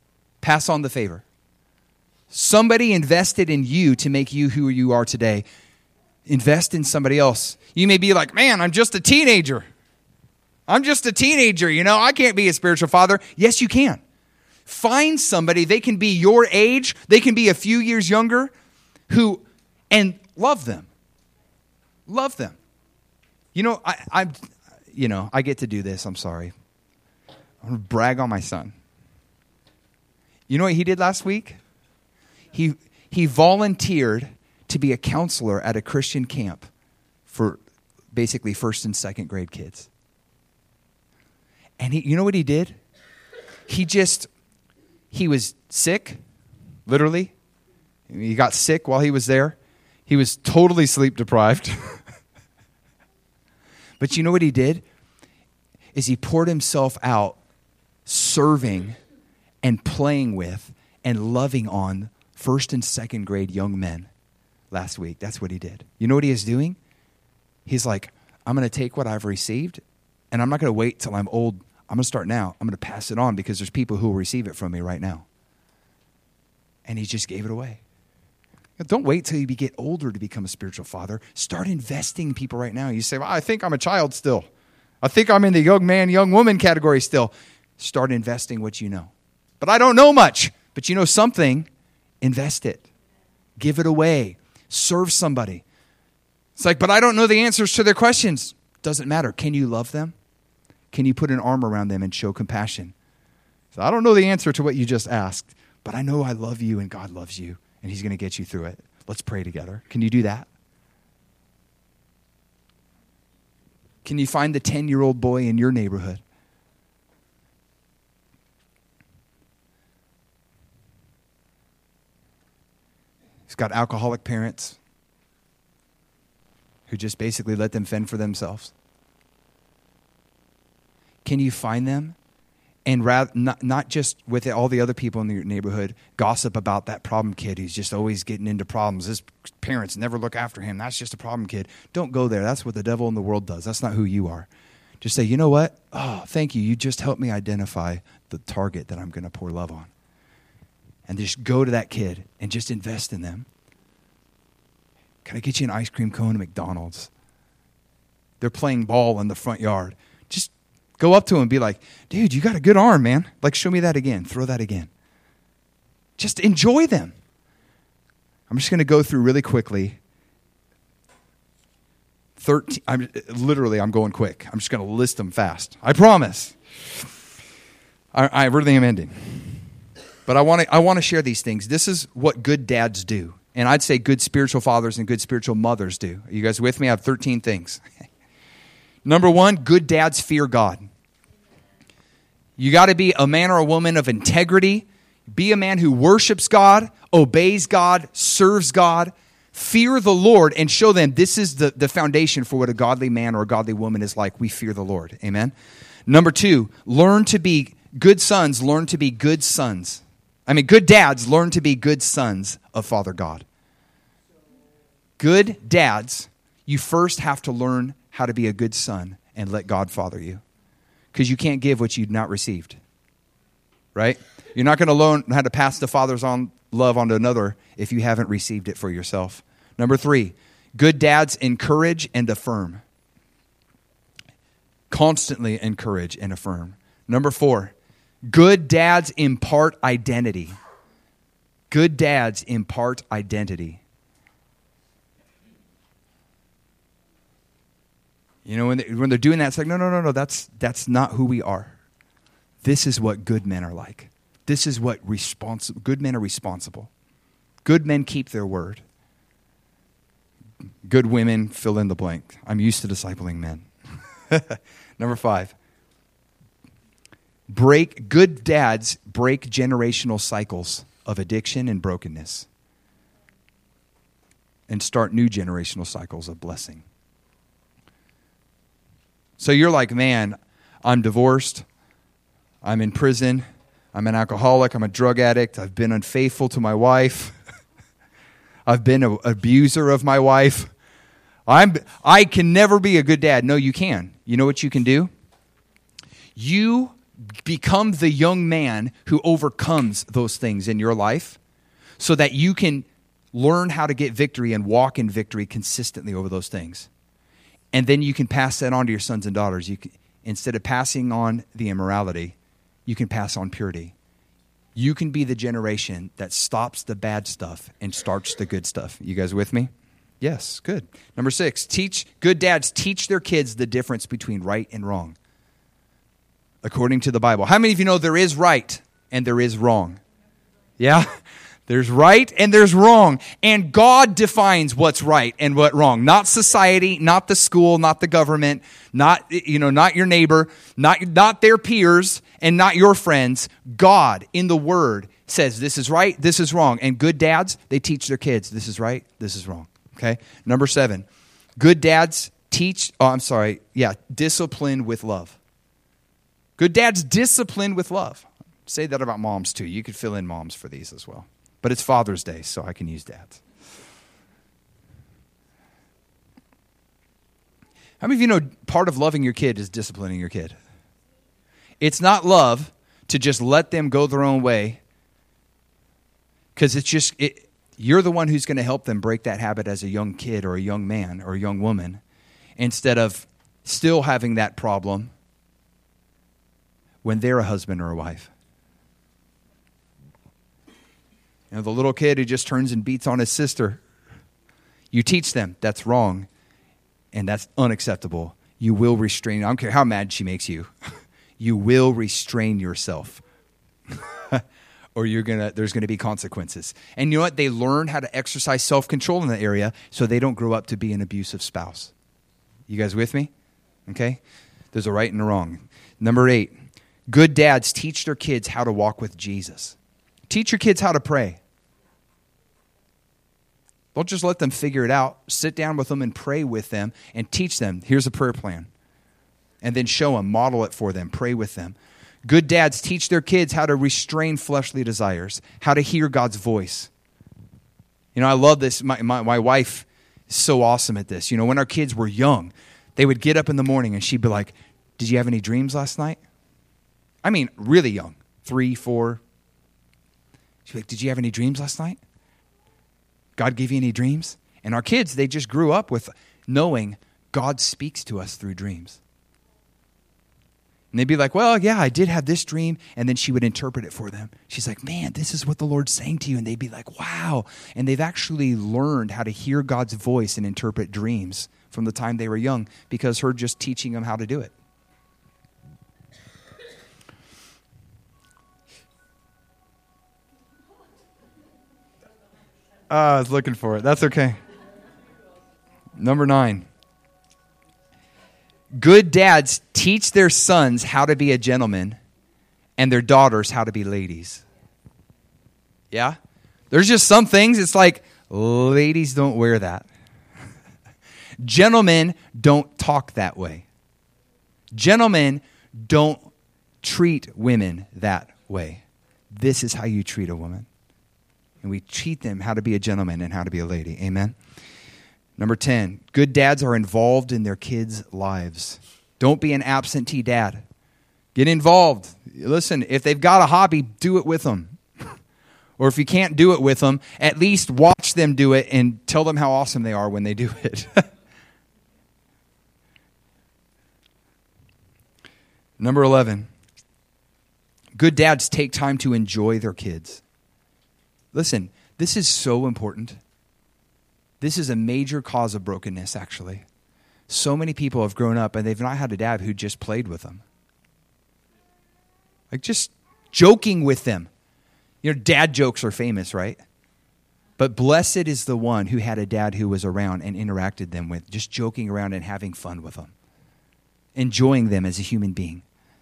A: Pass on the favor. Somebody invested in you to make you who you are today. Invest in somebody else. You may be like, man, I'm just a teenager. I'm just a teenager, you know, I can't be a spiritual father. Yes, you can. Find somebody, they can be your age, they can be a few years younger, who, and love them. Love them. You know, I, I, you know, I get to do this, I'm sorry. I'm going to brag on my son. You know what he did last week? He he volunteered to be a counselor at a Christian camp for basically first and second grade kids. And he, you know what he did? He just, he was sick, literally. He got sick while he was there. He was totally sleep deprived. But you know what he did? Is he poured himself out serving and playing with and loving on first and second grade young men last week. That's what he did. You know what he is doing? He's like, I'm going to take what I've received, and I'm not going to wait till I'm old. I'm going to start now. I'm going to pass it on because there's people who will receive it from me right now. And he just gave it away. Don't wait till you get older to become a spiritual father. Start investing in people right now. You say, well, I think I'm a child still. I think I'm in the young man, young woman category still. Start investing what you know. But I don't know much. But you know something, invest it. Give it away. Serve somebody. It's like, but I don't know the answers to their questions. Doesn't matter. Can you love them? Can you put an arm around them and show compassion? So I don't know the answer to what you just asked, but I know I love you and God loves you, and he's going to get you through it. Let's pray together. Can you do that? Can you find the ten-year-old boy in your neighborhood? He's got alcoholic parents who just basically let them fend for themselves. Can you find them and rather, not, not just with all the other people in your neighborhood, gossip about that problem kid who's just always getting into problems. His parents never look after him. That's just a problem kid. Don't go there. That's what the devil in the world does. That's not who you are. Just say, you know what? Oh, thank you. You just helped me identify the target that I'm going to pour love on. And just go to that kid and just invest in them. Can I get you an ice cream cone at McDonald's? They're playing ball in the front yard. Just go up to him and be like, dude, you got a good arm, man. Like, show me that again. Throw that again. Just enjoy them. I'm just going to go through really quickly. thirteen, I'm, literally, I'm going quick. I'm just going to list them fast. I promise. I, I really am ending. But I want to I want to share these things. This is what good dads do. And I'd say good spiritual fathers and good spiritual mothers do. Are you guys with me? I have thirteen things. Number one, good dads fear God. You got to be a man or a woman of integrity. Be a man who worships God, obeys God, serves God. Fear the Lord and show them this is the, the foundation for what a godly man or a godly woman is like. We fear the Lord. Amen. Number two, learn to be good sons. Learn to be good sons. I mean, good dads learn to be good sons of Father God. Good dads, you first have to learn how to be a good son and let God father you. Because you can't give what you've not received. Right? You're not going to learn how to pass the Father's on love onto another if you haven't received it for yourself. Number three, good dads encourage and affirm. Constantly encourage and affirm. Number four, good dads impart identity. Good dads impart identity. You know, when, they, when they're doing that, it's like, no, no, no, no, that's, that's not who we are. This is what good men are like. This is what responsible good men are responsible. Good men keep their word. Good women fill in the blank. I'm used to discipling men. Number five. Break good dads break generational cycles of addiction and brokenness and start new generational cycles of blessing. So you're like, man, I'm divorced. I'm in prison. I'm an alcoholic. I'm a drug addict. I've been unfaithful to my wife. I've been an abuser of my wife. I'm, I can never be a good dad. No, you can. You know what you can do? You become the young man who overcomes those things in your life so that you can learn how to get victory and walk in victory consistently over those things. And then you can pass that on to your sons and daughters. You can, instead of passing on the immorality, you can pass on purity. You can be the generation that stops the bad stuff and starts the good stuff. You guys with me? Yes, good. Number six, teach good dads teach their kids the difference between right and wrong, according to the Bible. How many of you know there is right and there is wrong? Yeah? There's right and there's wrong. And God defines what's right and what wrong. Not society, not the school, not the government, not, you know, not your neighbor, not, not their peers, and not your friends. God in the Word says this is right, this is wrong. And good dads, they teach their kids this is right, this is wrong. Okay? Number seven, good dads teach, oh, I'm sorry, yeah, discipline with love. Good dads discipline with love. Say that about moms too. You could fill in moms for these as well. But it's Father's Day, so I can use dads. How many of you know part of loving your kid is disciplining your kid? It's not love to just let them go their own way, because it's just, it, you're the one who's going to help them break that habit as a young kid or a young man or a young woman, instead of still having that problem when they're a husband or a wife. You know, the little kid who just turns and beats on his sister. You teach them that's wrong and that's unacceptable. You will restrain. I don't care how mad she makes you. You will restrain yourself. Or you're gonna there's gonna be consequences. And you know what? They learn how to exercise self-control in that area so they don't grow up to be an abusive spouse. You guys with me? Okay? There's a right and a wrong. Number eight, good dads teach their kids how to walk with Jesus. Teach your kids how to pray. Don't just let them figure it out. Sit down with them and pray with them and teach them. Here's a prayer plan. And then show them, model it for them, pray with them. Good dads teach their kids how to restrain fleshly desires, how to hear God's voice. You know, I love this. My, my, my wife is so awesome at this. You know, when our kids were young, they would get up in the morning and she'd be like, did you have any dreams last night? I mean, really young, three, four. She'd be like, did you have any dreams last night? God gave you any dreams? And our kids, they just grew up with knowing God speaks to us through dreams. And they'd be like, well, yeah, I did have this dream. And then she would interpret it for them. She's like, man, this is what the Lord's saying to you. And they'd be like, wow. And they've actually learned how to hear God's voice and interpret dreams from the time they were young because her just teaching them how to do it. Uh, I was looking for it. That's okay. Number nine. Good dads teach their sons how to be a gentleman and their daughters how to be ladies. Yeah? There's just some things, it's like, ladies don't wear that. Gentlemen don't talk that way. Gentlemen don't treat women that way. This is how you treat a woman. And we teach them how to be a gentleman and how to be a lady. Amen? Number ten, good dads are involved in their kids' lives. Don't be an absentee dad. Get involved. Listen, if they've got a hobby, do it with them. Or if you can't do it with them, at least watch them do it and tell them how awesome they are when they do it. Number eleven, good dads take time to enjoy their kids. Listen, this is so important. This is a major cause of brokenness, actually. So many people have grown up and they've not had a dad who just played with them. Like just joking with them. You know, dad jokes are famous, right? But blessed is the one who had a dad who was around and interacted them with, just joking around and having fun with them. Enjoying them as a human being.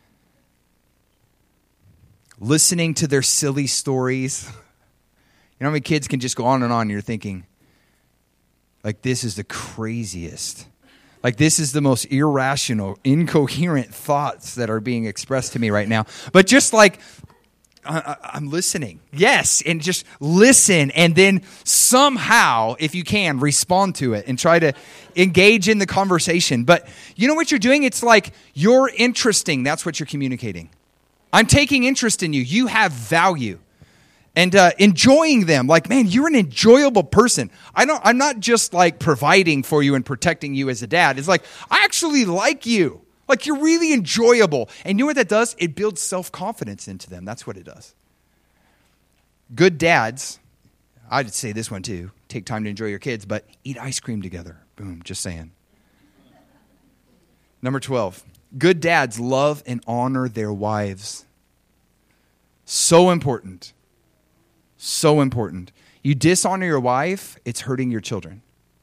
A: Listening to their silly stories. You know how many kids can just go on and on and you're thinking, like, this is the craziest. Like, this is the most irrational, incoherent thoughts that are being expressed to me right now. But just like, I, I'm listening. Yes, and just listen. And then somehow, if you can, respond to it and try to engage in the conversation. But you know what you're doing? It's like, you're interesting. That's what you're communicating. I'm taking interest in you. You have value. And uh, enjoying them. Like, man, you're an enjoyable person. I don't, I'm not just like providing for you and protecting you as a dad. It's like, I actually like you. Like, you're really enjoyable. And you know what that does? It builds self-confidence into them. That's what it does. Good dads, I'd say this one too. Take time to enjoy your kids, but eat ice cream together. Boom, just saying. Number twelve, good dads love and honor their wives. So important. So important. You dishonor your wife, it's hurting your children.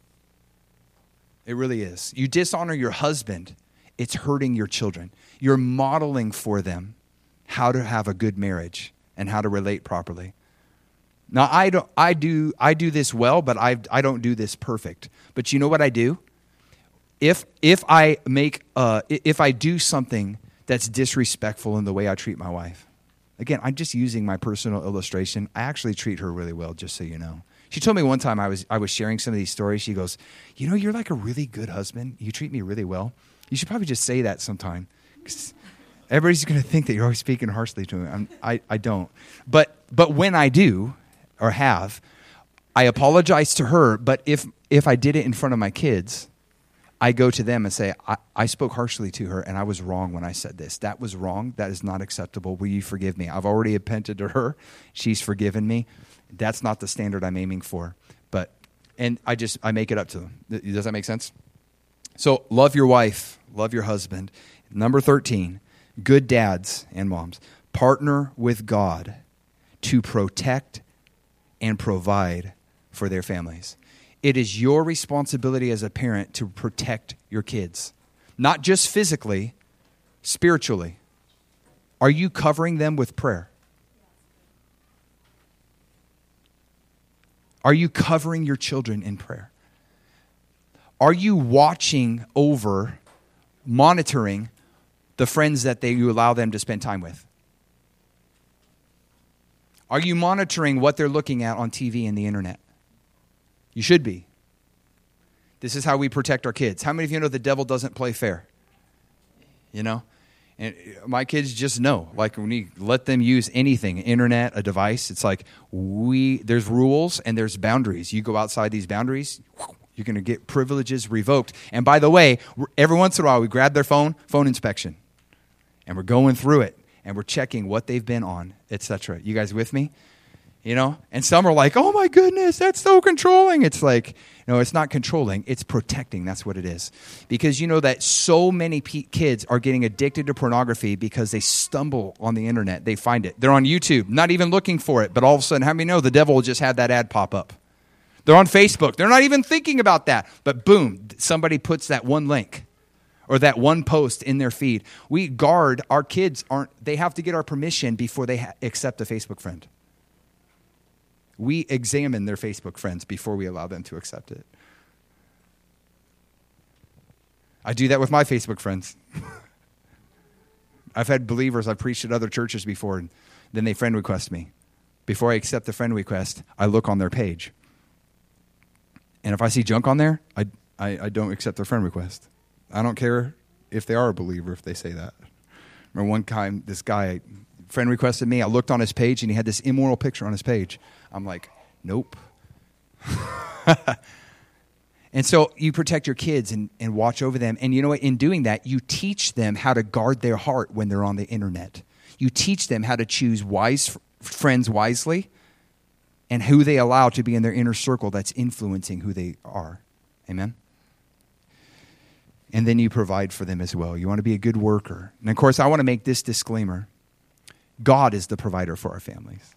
A: It really is. You dishonor your husband, it's hurting your children. You're modeling for them how to have a good marriage and how to relate properly. Now, I don't. I do. I do this well, but I. I don't do this perfect. But you know what I do? If if I make. Uh, if I do something that's disrespectful in the way I treat my wife, again, I'm just using my personal illustration. I actually treat her really well, just so you know. She told me one time I was I was sharing some of these stories. She goes, "You know, you're like a really good husband. You treat me really well. You should probably just say that sometime, because everybody's going to think that you're always speaking harshly to me." I'm, I I don't. But but when I do. Or have, I apologize to her, but if if I did it in front of my kids, I go to them and say, I, I spoke harshly to her, and I was wrong when I said this. That was wrong. That is not acceptable. Will you forgive me? I've already repented to her. She's forgiven me. That's not the standard I'm aiming for. But and I just I make it up to them. Does that make sense? So love your wife, love your husband. Number thirteen, good dads and moms, partner with God to protect and provide for their families. It is your responsibility as a parent to protect your kids, not just physically, spiritually. Are you covering them with prayer? Are you covering your children in prayer? Are you watching over, monitoring the friends that they, you allow them to spend time with? Are you monitoring what they're looking at on T V and the internet? You should be. This is how we protect our kids. How many of you know the devil doesn't play fair? You know? And my kids just know. Like, when you let them use anything, internet, a device, it's like we there's rules and there's boundaries. You go outside these boundaries, you're going to get privileges revoked. And by the way, every once in a while we grab their phone, phone inspection. And we're going through it. And we're checking what they've been on, et cetera. You guys with me? You know? And some are like, oh my goodness, that's so controlling. It's like, no, it's not controlling. It's protecting. That's what it is. Because you know that so many pe- kids are getting addicted to pornography because they stumble on the internet. They find it. They're on YouTube, not even looking for it. But all of a sudden, how many know the devil just had that ad pop up? They're on Facebook. They're not even thinking about that. But boom, somebody puts that one link or that one post in their feed. We guard our kids. Aren't they have to get our permission before they ha- accept a Facebook friend. We examine their Facebook friends before we allow them to accept it. I do that with my Facebook friends. I've had believers, I've preached at other churches before, and then they friend request me. Before I accept the friend request, I look on their page. And if I see junk on there, I, I, I don't accept their friend request. I don't care if they are a believer, if they say that. Remember one time, this guy, friend requested me. I looked on his page, and he had this immoral picture on his page. I'm like, nope. And so you protect your kids and, and watch over them. And you know what? In doing that, you teach them how to guard their heart when they're on the internet. You teach them how to choose wise f- friends wisely and who they allow to be in their inner circle that's influencing who they are. Amen? And then you provide for them as well. You want to be a good worker. And of course, I want to make this disclaimer. God is the provider for our families.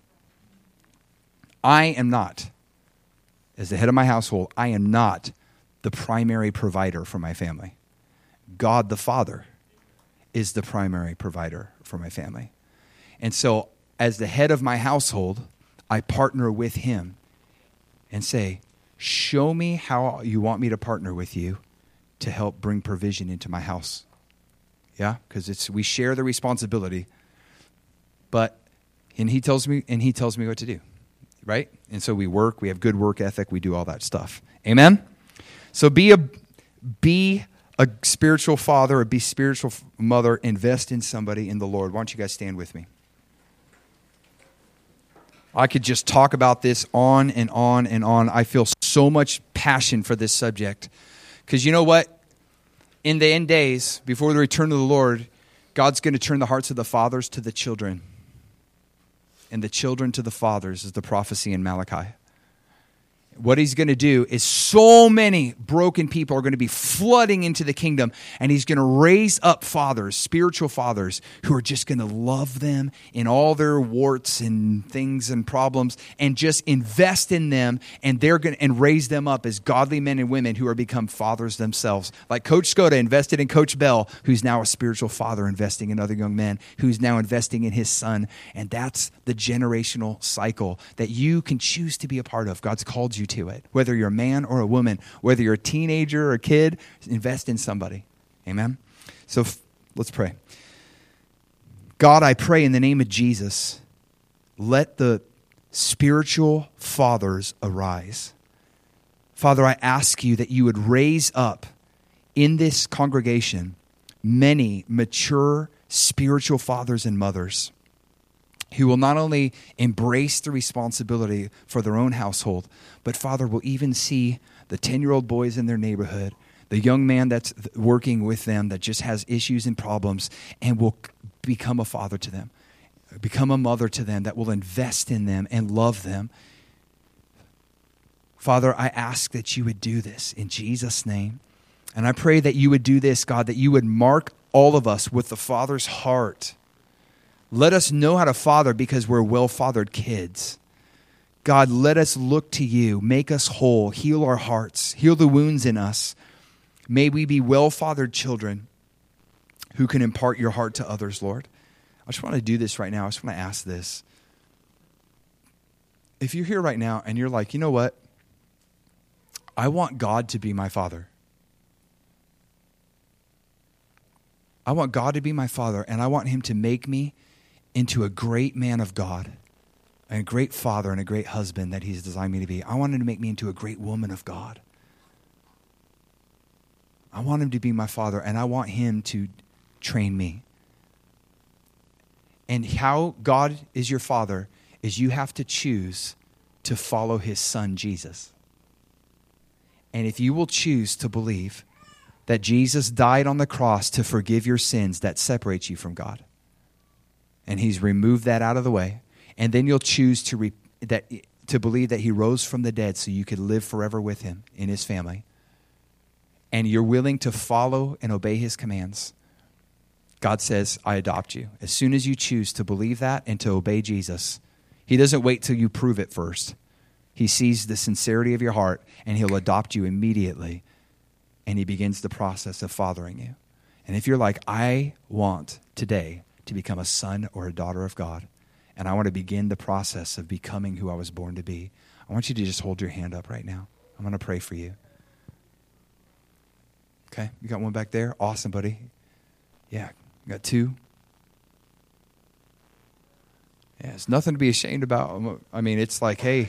A: I am not, as the head of my household, I am not the primary provider for my family. God the Father is the primary provider for my family. And so, as the head of my household, I partner with him and say, show me how you want me to partner with you to help bring provision into my house. Yeah, because it's we share the responsibility, but and he tells me and he tells me what to do. Right? And so we work, we have good work ethic, we do all that stuff. Amen? So be a be a spiritual father, a be spiritual mother, invest in somebody in the Lord. Why don't you guys stand with me? I could just talk about this on and on and on. I feel so much passion for this subject. Because you know what? In the end days, before the return of the Lord, God's going to turn the hearts of the fathers to the children. And the children to the fathers is the prophecy in Malachi. What he's going to do is so many broken people are going to be flooding into the kingdom, and he's going to raise up fathers, spiritual fathers, who are just going to love them in all their warts and things and problems, and just invest in them, and they're going to and raise them up as godly men and women who are become fathers themselves. Like Coach Skoda invested in Coach Bell, who's now a spiritual father investing in other young men, who's now investing in his son, and that's the generational cycle that you can choose to be a part of. God's called you to it. Whether you're a man or a woman, whether you're a teenager or a kid, invest in somebody. Amen? So f- let's pray. God, I pray in the name of Jesus, let the spiritual fathers arise. Father, I ask you that you would raise up in this congregation many mature spiritual fathers and mothers who will not only embrace the responsibility for their own household, but, Father, will even see the ten-year-old boys in their neighborhood, the young man that's working with them that just has issues and problems, and will become a father to them, become a mother to them that will invest in them and love them. Father, I ask that you would do this in Jesus' name. And I pray that you would do this, God, that you would mark all of us with the Father's heart. Let us know how to father because we're well-fathered kids. God, let us look to you. Make us whole. Heal our hearts. Heal the wounds in us. May we be well-fathered children who can impart your heart to others, Lord. I just want to do this right now. I just want to ask this. If you're here right now and you're like, you know what? I want God to be my father. I want God to be my father, and I want him to make me into a great man of God, and a great father and a great husband that he's designed me to be. I want him to make me into a great woman of God. I want him to be my father, and I want him to train me. And how God is your father is you have to choose to follow his son, Jesus. And if you will choose to believe that Jesus died on the cross to forgive your sins, that separates you from God. And he's removed that out of the way. And then you'll choose to re- that to believe that he rose from the dead so you could live forever with him in his family. And you're willing to follow and obey his commands. God says, I adopt you. As soon as you choose to believe that and to obey Jesus, he doesn't wait till you prove it first. He sees the sincerity of your heart, and he'll adopt you immediately. And he begins the process of fathering you. And if you're like, I want today to become a son or a daughter of God, and I want to begin the process of becoming who I was born to be, I want you to just hold your hand up right now. I'm going to pray for you. Okay, you got one back there? Awesome, buddy. Yeah, you got two? Yeah, it's nothing to be ashamed about. I mean, it's like, hey.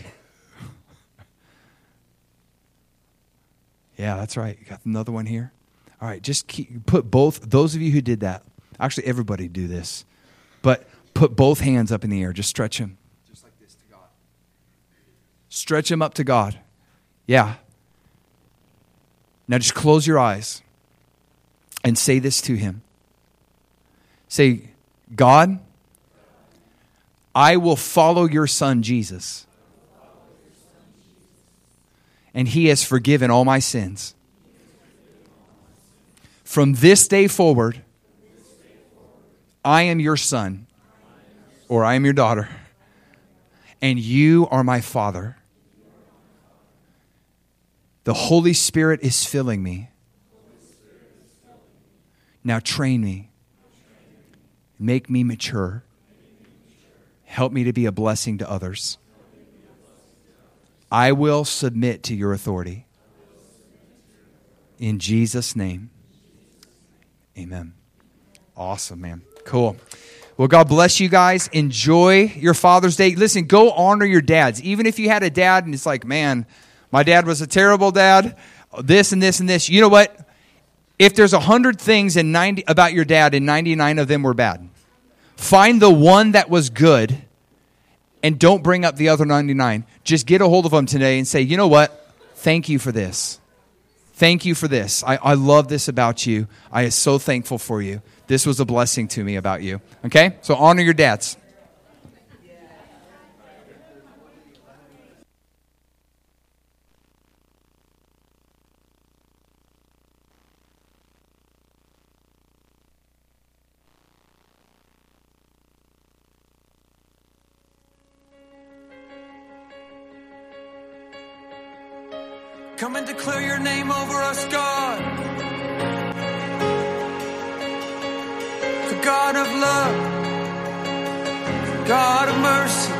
A: Yeah, that's right. You got another one here? All right, just keep, put both, those of you who did that, actually everybody do this, but put both hands up in the air. Just stretch them. Just like this to God. Stretch them up to God. Yeah. Now just close your eyes and say this to him. Say, God, I will follow your son, Jesus. And he has forgiven all my sins. From this day forward, I am your son, or I am your daughter, and you are my father. The Holy Spirit is filling me. Now train me. Make me mature. Help me to be a blessing to others. I will submit to your authority. In Jesus' name, amen. Awesome, man. Cool. Well, God bless you guys. Enjoy your Father's Day. Listen, go honor your dads. Even if you had a dad and it's like, man, my dad was a terrible dad, this and this and this. You know what? If there's a hundred things in ninety about your dad and ninety-nine of them were bad, find the one that was good and don't bring up the other ninety-nine. Just get a hold of them today and say, you know what? Thank you for this. Thank you for this. I, I love this about you. I am so thankful for you. This was a blessing to me about you. Okay? So honor your dads.
B: Come and declare your name over us, God. The God of love, God